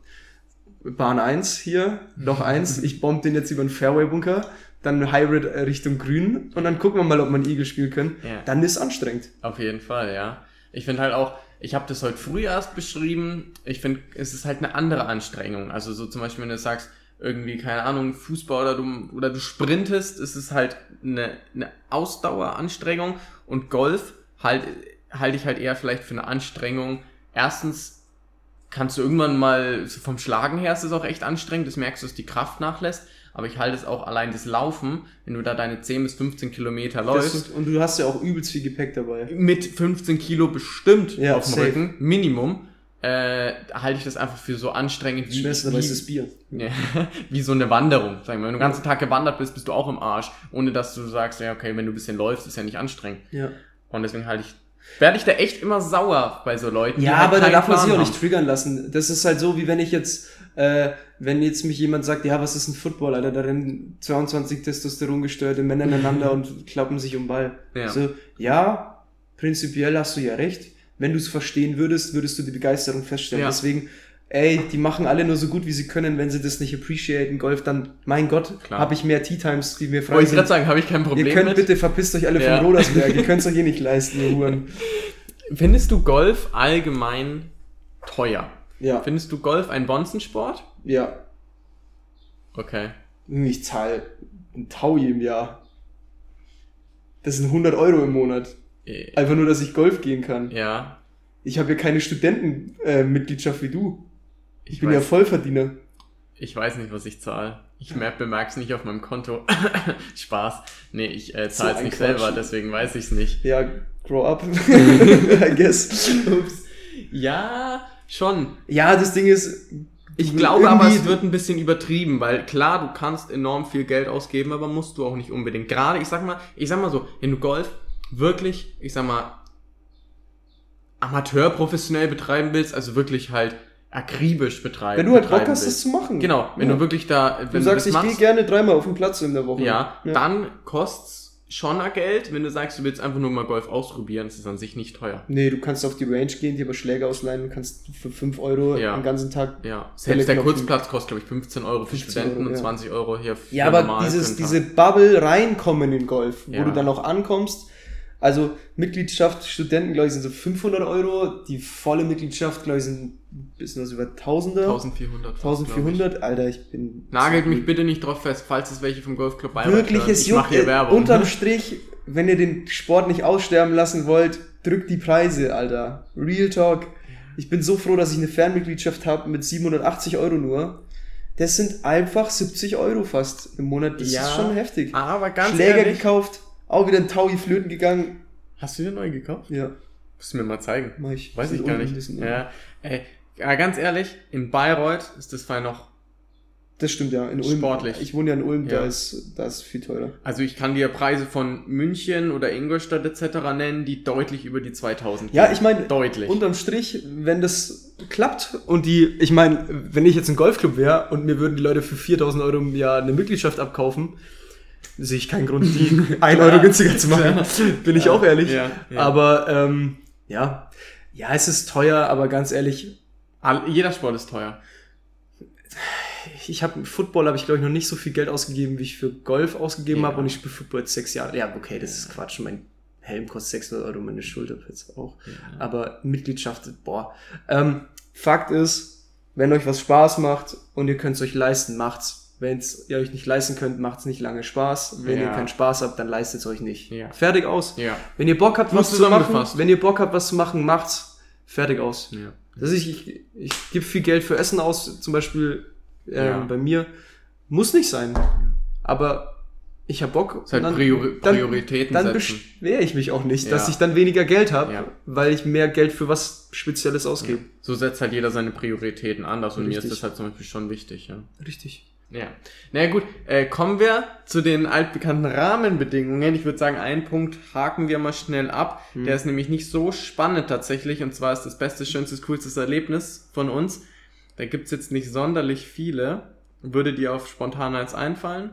B: Bahn 1 hier, Loch 1, ich bomb den jetzt über den Fairway-Bunker, dann Hybrid Richtung Grün und dann gucken wir mal, ob wir einen Eagle spielen können, dann ist es anstrengend.
A: Auf jeden Fall, ja. Ich finde halt auch, ich habe das heute früh erst beschrieben, ich finde, es ist halt eine andere Anstrengung. Also so zum Beispiel, wenn du sagst, irgendwie, keine Ahnung, Fußball oder du sprintest, ist es halt eine Ausdaueranstrengung und Golf halte ich halt eher vielleicht für eine Anstrengung. Erstens kannst du irgendwann mal, vom Schlagen her ist es auch echt anstrengend, das merkst du, dass die Kraft nachlässt, aber ich halte es auch allein das Laufen, wenn du da deine 10 bis 15 Kilometer läufst.
B: Und du hast ja auch übelst viel Gepäck dabei.
A: Mit 15 Kilo bestimmt auf dem Rücken, Minimum. Halte ich das einfach für so anstrengend
B: wie das Bier.
A: Ja, wie so eine Wanderung. Sagen wir, wenn du den ganzen Tag gewandert bist, bist du auch im Arsch, ohne dass du sagst, ja okay, wenn du ein bisschen läufst, ist ja nicht anstrengend. Ja. Und deswegen werde ich da echt immer sauer bei so Leuten.
B: Ja, aber da darf man sich auch nicht triggern lassen. Das ist halt so, wie wenn ich jetzt, wenn jetzt mich jemand sagt, ja, was ist ein Football, Alter, da rennen 22 testosterongesteuerte Männer ineinander und klappen sich um Ball. Ja. So, ja, prinzipiell hast du ja recht. Wenn du es verstehen würdest du die Begeisterung feststellen. Ja. Deswegen, die machen alle nur so gut, wie sie können. Wenn sie das nicht appreciaten, Golf, dann, mein Gott, habe ich mehr Tea-Times, die mir frei sind.
A: Wollte ich gerade sagen, habe ich kein Problem
B: mit. Ihr könnt bitte, verpisst euch alle von Rodersberg. Ihr könnt es euch eh nicht leisten, ihr Huren.
A: Findest du Golf allgemein teuer? Ja. Findest du Golf ein Bonzensport?
B: Ja.
A: Okay.
B: Ich zahle ein Taui im Jahr. Das sind 100 Euro im Monat. Einfach nur, dass ich Golf gehen kann.
A: Ja.
B: Ich habe ja keine Studentenmitgliedschaft wie du. Ich bin ja Vollverdiener.
A: Ich weiß nicht, was ich zahle. Ich bemerke es nicht auf meinem Konto. Spaß. Nee, ich zahle es nicht selber, deswegen weiß ich es nicht.
B: Ja, grow up, I guess.
A: Ups. Ja, schon.
B: Ja, das Ding ist...
A: Ich glaube aber, es wird ein bisschen übertrieben, weil klar, du kannst enorm viel Geld ausgeben, aber musst du auch nicht unbedingt. Gerade, ich sag mal so, wenn du Golf wirklich, amateur professionell betreiben willst, also wirklich halt akribisch betreiben.
B: Wenn du halt Bock hast, das zu machen.
A: Genau, wenn du wirklich da...
B: Wenn du sagst, ich gehe gerne 3-mal auf den Platz in der Woche.
A: Ja, dann kostet's schon Geld. Wenn du sagst, du willst einfach nur mal Golf ausprobieren, ist es an sich nicht teuer.
B: Nee, du kannst auf die Range gehen, dir aber Schläge ausleihen und kannst für 5 Euro den ganzen Tag...
A: Ja, selbst der Kurzplatz kostet, glaube ich, 15 Euro für Studenten und 20 Euro hier für
B: Ja, aber diese Bubble reinkommen in Golf, wo du dann auch ankommst... Also Mitgliedschaft, Studenten, glaube ich, sind so 500 Euro. Die volle Mitgliedschaft, glaube ich, sind ein bisschen was über Tausender. 1400, Alter, ich bin...
A: Nagelt mich bitte nicht drauf fest, falls es welche vom Golfclub Bayreuth
B: wirklich, es juckt, unterm Strich, wenn ihr den Sport nicht aussterben lassen wollt, drückt die Preise, Alter. Real Talk. Ich bin so froh, dass ich eine Fernmitgliedschaft habe mit 780 Euro nur. Das sind einfach 70 Euro fast im Monat. Das ist schon heftig.
A: Aber ganz
B: Schläger
A: ehrlich,
B: gekauft. Auch wieder ein Taui flöten gegangen.
A: Hast du dir neu gekauft?
B: Ja.
A: Musst du mir mal zeigen.
B: Mach ich.
A: Weiß ich gar nicht. Ja, ganz ehrlich, in Bayreuth ist das Fall noch...
B: Das stimmt, ja. In Ulm.
A: Sportlich.
B: Ich wohne ja in Ulm, da ist viel teurer.
A: Also ich kann dir Preise von München oder Ingolstadt etc. nennen, die deutlich über die 2000
B: Ja, ich meine,
A: deutlich.
B: Unterm Strich, wenn das klappt und ich meine, wenn ich jetzt ein Golfclub wäre und mir würden die Leute für 4.000 Euro im Jahr eine Mitgliedschaft abkaufen, sehe ich keinen Grund, die 1 Euro günstiger zu machen. Bin ich auch ehrlich.
A: Ja.
B: Aber, ja, es ist teuer, aber ganz ehrlich.
A: Jeder Sport ist teuer.
B: Football habe ich, glaube ich, noch nicht so viel Geld ausgegeben, wie ich für Golf ausgegeben habe, und ich spiele Football jetzt 6 Jahre. Ja, okay, das ist Quatsch. Mein Helm kostet 600 Euro, meine Schulterpads auch. Ja. Aber Mitgliedschaft, Fakt ist, wenn euch was Spaß macht und ihr könnt es euch leisten, macht's. Wenn ihr euch nicht leisten könnt, macht's nicht lange Spaß. Wenn ihr keinen Spaß habt, dann leistet es euch nicht. Ja. Fertig aus. Ja. Wenn ihr Bock habt, was zu machen, macht's. Fertig aus. Ja. Das ich gebe viel Geld für Essen aus, zum Beispiel bei mir. Muss nicht sein. Aber ich hab Bock.
A: Das ist halt Prioritäten
B: dann beschwere ich mich auch nicht, dass ich dann weniger Geld habe, weil ich mehr Geld für was Spezielles ausgebe. Ja.
A: So setzt halt jeder seine Prioritäten anders, und mir ist das halt zum Beispiel schon wichtig. Ja.
B: Richtig.
A: Ja. Na gut, kommen wir zu den altbekannten Rahmenbedingungen. Ich würde sagen, einen Punkt haken wir mal schnell ab. Der ist nämlich nicht so spannend tatsächlich, und zwar ist das beste, schönste, coolste Erlebnis von uns. Da gibt's jetzt nicht sonderlich viele. Würde dir auf spontan eins einfallen?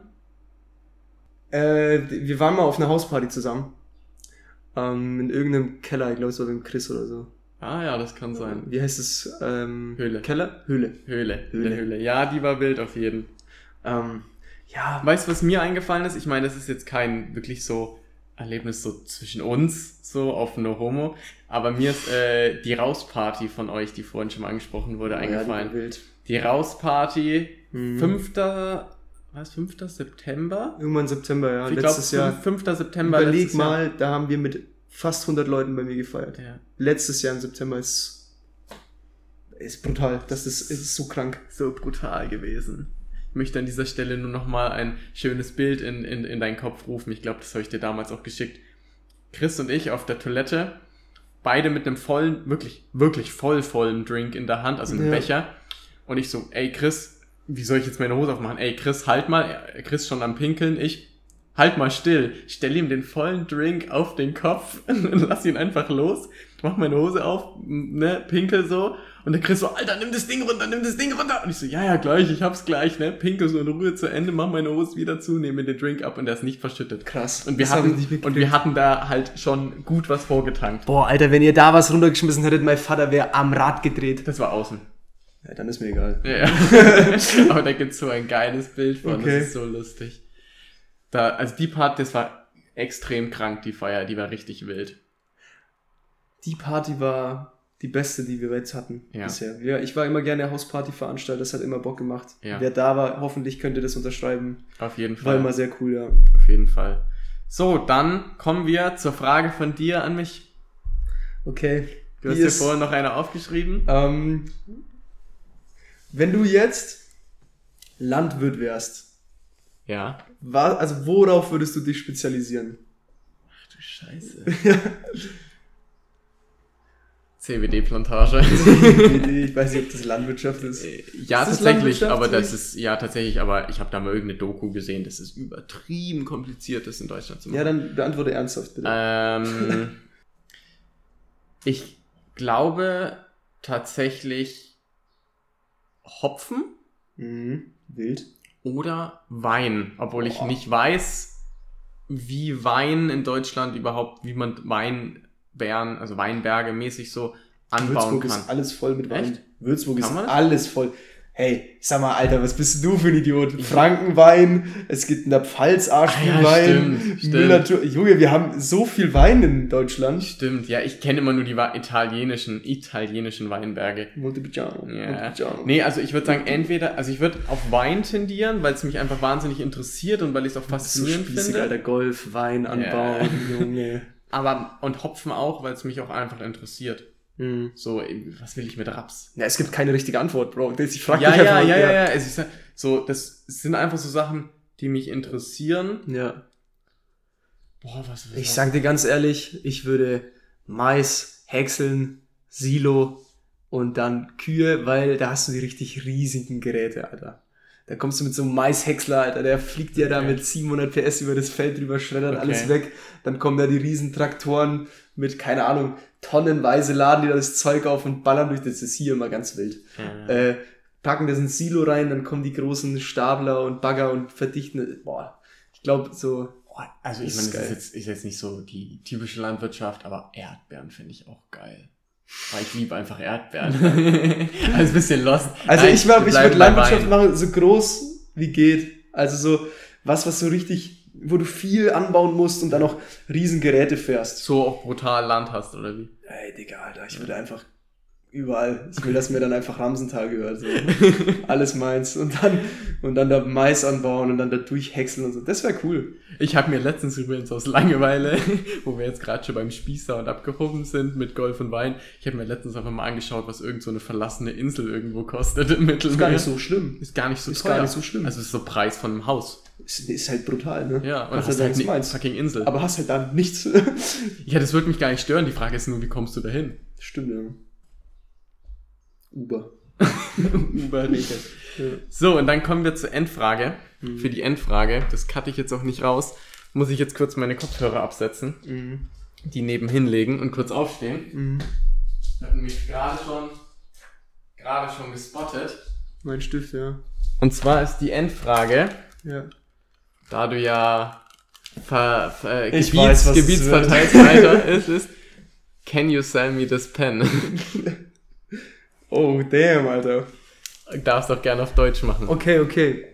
B: Wir waren mal auf einer Hausparty zusammen. In irgendeinem Keller, ich glaube, es war beim Chris oder so.
A: Ah ja, das kann sein.
B: Wie heißt es?
A: Höhle.
B: Keller?
A: Höhle. Ja, die war wild auf jeden. Weißt du, was mir eingefallen ist? Ich meine, das ist jetzt kein wirklich so Erlebnis so zwischen uns, so auf No Homo, aber mir ist die Rausparty von euch, die vorhin schon mal angesprochen wurde, eingefallen.
B: Ja,
A: die Rausparty, 5. September?
B: Irgendwann September, ja.
A: Ich
B: letztes
A: glaub,
B: Jahr.
A: 5. September.
B: Überleg mal, da haben wir mit fast 100 Leuten bei mir gefeiert.
A: Ja.
B: Letztes Jahr im September ist brutal. Das ist so krank.
A: So brutal gewesen. Ich möchte an dieser Stelle nur nochmal ein schönes Bild in deinen Kopf rufen. Ich glaube, das habe ich dir damals auch geschickt. Chris und ich auf der Toilette, beide mit einem vollen, wirklich vollen Drink in der Hand, also einem Becher. Und ich so, ey Chris, wie soll ich jetzt meine Hose aufmachen? Ey Chris, halt mal. Chris schon am Pinkeln, halt mal still. Stell ihm den vollen Drink auf den Kopf und lass ihn einfach los. Mach meine Hose auf, ne, pinkel so. Und der Chris so, Alter, nimm das Ding runter. Und ich so, ja, gleich, ich hab's gleich, ne, pinkel so in Ruhe zu Ende, mach meine Hose wieder zu, nehme den Drink ab, und der ist nicht verschüttet.
B: Krass.
A: Und wir hatten da halt schon gut was vorgetankt.
B: Boah, Alter, wenn ihr da was runtergeschmissen hättet, mein Vater wäre am Rad gedreht.
A: Das war außen.
B: Ja, dann ist mir egal.
A: Ja. Aber da gibt's so ein geiles Bild von, okay. Das ist so lustig. Also die Part, das war extrem krank, die Feier, die war richtig wild.
B: Die Party war die beste, die wir jetzt hatten bisher. Ich war immer gerne Hausparty-Veranstalter, das hat immer Bock gemacht. Ja. Wer da war, hoffentlich könnt ihr das unterschreiben.
A: Auf jeden Fall.
B: War immer sehr cool, ja.
A: Auf jeden Fall. So, dann kommen wir zur Frage von dir an mich.
B: Okay.
A: Du hast dir vorhin noch eine aufgeschrieben.
B: Wenn du jetzt Landwirt wärst,
A: Ja.
B: Also worauf würdest du dich spezialisieren?
A: Ach du Scheiße. CBD-Plantage.
B: Ich weiß nicht, ob das Landwirtschaft ist.
A: Ja,
B: ist das
A: tatsächlich, aber ich habe da mal irgendeine Doku gesehen, das ist übertrieben kompliziert, das in Deutschland zu machen.
B: Ja, dann beantworte ernsthaft, bitte.
A: Ich glaube tatsächlich Hopfen.
B: Wild.
A: Oder Wein, obwohl ich nicht weiß, wie Wein in Deutschland überhaupt, wie man Weinberge, also Weinberge mäßig so anbauen
B: Würzburg
A: kann.
B: Ist alles voll mit Wein.
A: Echt?
B: Würzburg
A: Kann
B: ist
A: man das?
B: alles voll. Hey, sag mal, Alter, was bist du für ein Idiot? Frankenwein, es gibt in der Pfalz Arschwein,
A: stimmt.
B: Junge, wir haben so viel Wein in Deutschland.
A: Stimmt, ja, ich kenne immer nur die italienischen Weinberge.
B: Montepulciano.
A: Ja. Nee, also ich würde sagen, ich würde auf Wein tendieren, weil es mich einfach wahnsinnig interessiert und weil ich es auch faszinierend finde.
B: Alter, Golf, Wein anbauen, Junge.
A: Und Hopfen auch, weil es mich auch einfach interessiert. So, was will ich mit Raps?
B: Ja, es gibt keine richtige Antwort, Bro. Ich frage
A: dich
B: einfach.
A: Ja. Das sind einfach so Sachen, die mich interessieren.
B: Ja.
A: Boah, was
B: Ich sag dir ganz ehrlich, ich würde Mais, häckseln, Silo und dann Kühe, weil da hast du die richtig riesigen Geräte, Alter. Da kommst du mit so einem Maishäcksler, Alter, der fliegt ja da mit 700 PS über das Feld drüber, schreddert alles weg. Dann kommen da die riesen Traktoren mit, keine Ahnung, tonnenweise laden die das Zeug auf und ballern durch. Das ist hier immer ganz wild. Packen das ins Silo rein, dann kommen die großen Stapler und Bagger und verdichten. Boah, ich glaube so.
A: Also ich meine, das ist jetzt nicht so die typische Landwirtschaft, aber Erdbeeren finde ich auch geil. Weil ich liebe einfach Erdbeeren. Also ein bisschen lost.
B: Also ich würde Landwirtschaft machen, so groß wie geht. Also so was so richtig, wo du viel anbauen musst und dann auch riesen Geräte fährst.
A: So auch brutal Land hast, oder wie?
B: Ey, Digga, Alter, ich würde einfach überall. Ich will, dass mir dann einfach Ramsental gehört. So. Alles meins. Und dann da Mais anbauen und dann da durchhäckseln und so. Das wäre cool.
A: Ich habe mir letztens übrigens aus Langeweile, wo wir jetzt gerade schon beim Spießer und abgehoben sind mit Golf und Wein, ich habe mir letztens einfach mal angeschaut, was irgend so eine verlassene Insel irgendwo kostet im Mittelmeer.
B: Ist gar nicht so schlimm.
A: Ist gar nicht so teuer.
B: Ist gar nicht so schlimm.
A: Also ist so Preis von einem Haus.
B: Ist halt brutal, ne?
A: Ja, und hast halt eine fucking Insel.
B: Aber hast halt da nichts.
A: Ja, das würde mich gar nicht stören. Die Frage ist nur, wie kommst du dahin?
B: Stimmt, ja. Uber.
A: Uber-Regel. Ja. So, und dann kommen wir zur Endfrage. Für die Endfrage, das cutte ich jetzt auch nicht raus, muss ich jetzt kurz meine Kopfhörer absetzen, die nebenhin legen und kurz aufstehen. Ich habe mich gerade schon gespottet.
B: Mein Stift, ja.
A: Und zwar ist die Endfrage, da du ja Gebietsverteilsleiter ist, can you sell me this pen?
B: Oh, damn, Alter.
A: Darfst doch gerne auf Deutsch machen.
B: Okay.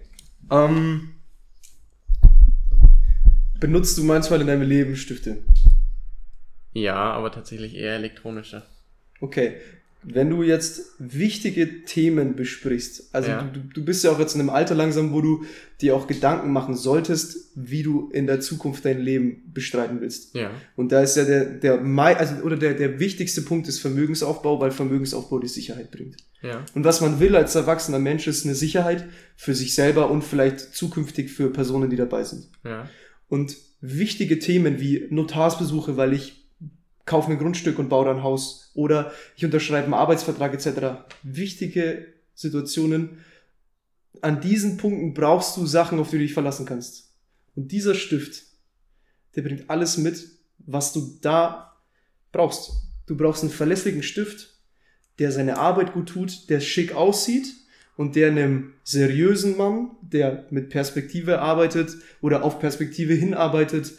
B: Benutzt du manchmal in deinem Leben Stifte?
A: Ja, aber tatsächlich eher elektronische.
B: Okay. Wenn du jetzt wichtige Themen besprichst, also du bist ja auch jetzt in einem Alter langsam, wo du dir auch Gedanken machen solltest, wie du in der Zukunft dein Leben bestreiten willst. Ja. Und da ist ja der wichtigste Punkt ist Vermögensaufbau, weil Vermögensaufbau die Sicherheit bringt. Ja. Und was man will als erwachsener Mensch ist eine Sicherheit für sich selber und vielleicht zukünftig für Personen, die dabei sind. Ja. Und wichtige Themen wie Notarsbesuche, weil ich kaufe mir ein Grundstück und baue da ein Haus oder ich unterschreibe einen Arbeitsvertrag etc. Wichtige Situationen. An diesen Punkten brauchst du Sachen, auf die du dich verlassen kannst. Und dieser Stift, der bringt alles mit, was du da brauchst. Du brauchst einen verlässlichen Stift, der seine Arbeit gut tut, der schick aussieht und der einem seriösen Mann, der mit Perspektive arbeitet oder auf Perspektive hinarbeitet,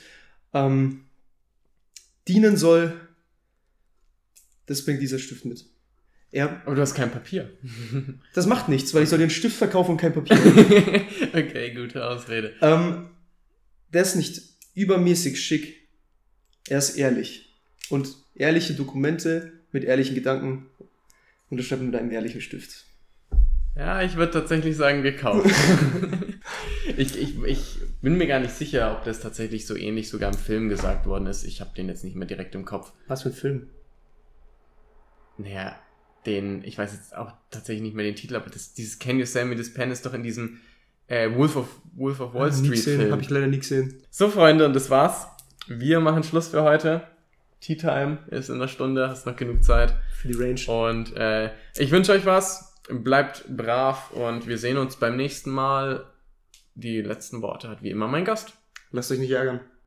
B: dienen soll. Das bringt dieser Stift mit.
A: Aber du hast kein Papier.
B: Das macht nichts, weil ich soll den Stift verkaufen und kein Papier.
A: Okay, gute Ausrede.
B: Der ist nicht übermäßig schick. Er ist ehrlich. Und ehrliche Dokumente mit ehrlichen Gedanken unterschreiben mit einem ehrlichen Stift.
A: Ja, ich würde tatsächlich sagen, gekauft. Ich bin mir gar nicht sicher, ob das tatsächlich so ähnlich sogar im Film gesagt worden ist. Ich habe den jetzt nicht mehr direkt im Kopf.
B: Was für ein Film?
A: Naja, ich weiß jetzt auch tatsächlich nicht mehr den Titel, aber dieses Can You Sell Me This Pen ist doch in diesem Wolf of Wall Street Film.
B: Habe ich leider nie gesehen.
A: So, Freunde, und das war's. Wir machen Schluss für heute. Tea Time ist in einer Stunde, hast noch genug Zeit.
B: Für die Range.
A: Und ich wünsche euch was. Bleibt brav und wir sehen uns beim nächsten Mal. Die letzten Worte hat wie immer mein Gast.
B: Lasst euch nicht ärgern.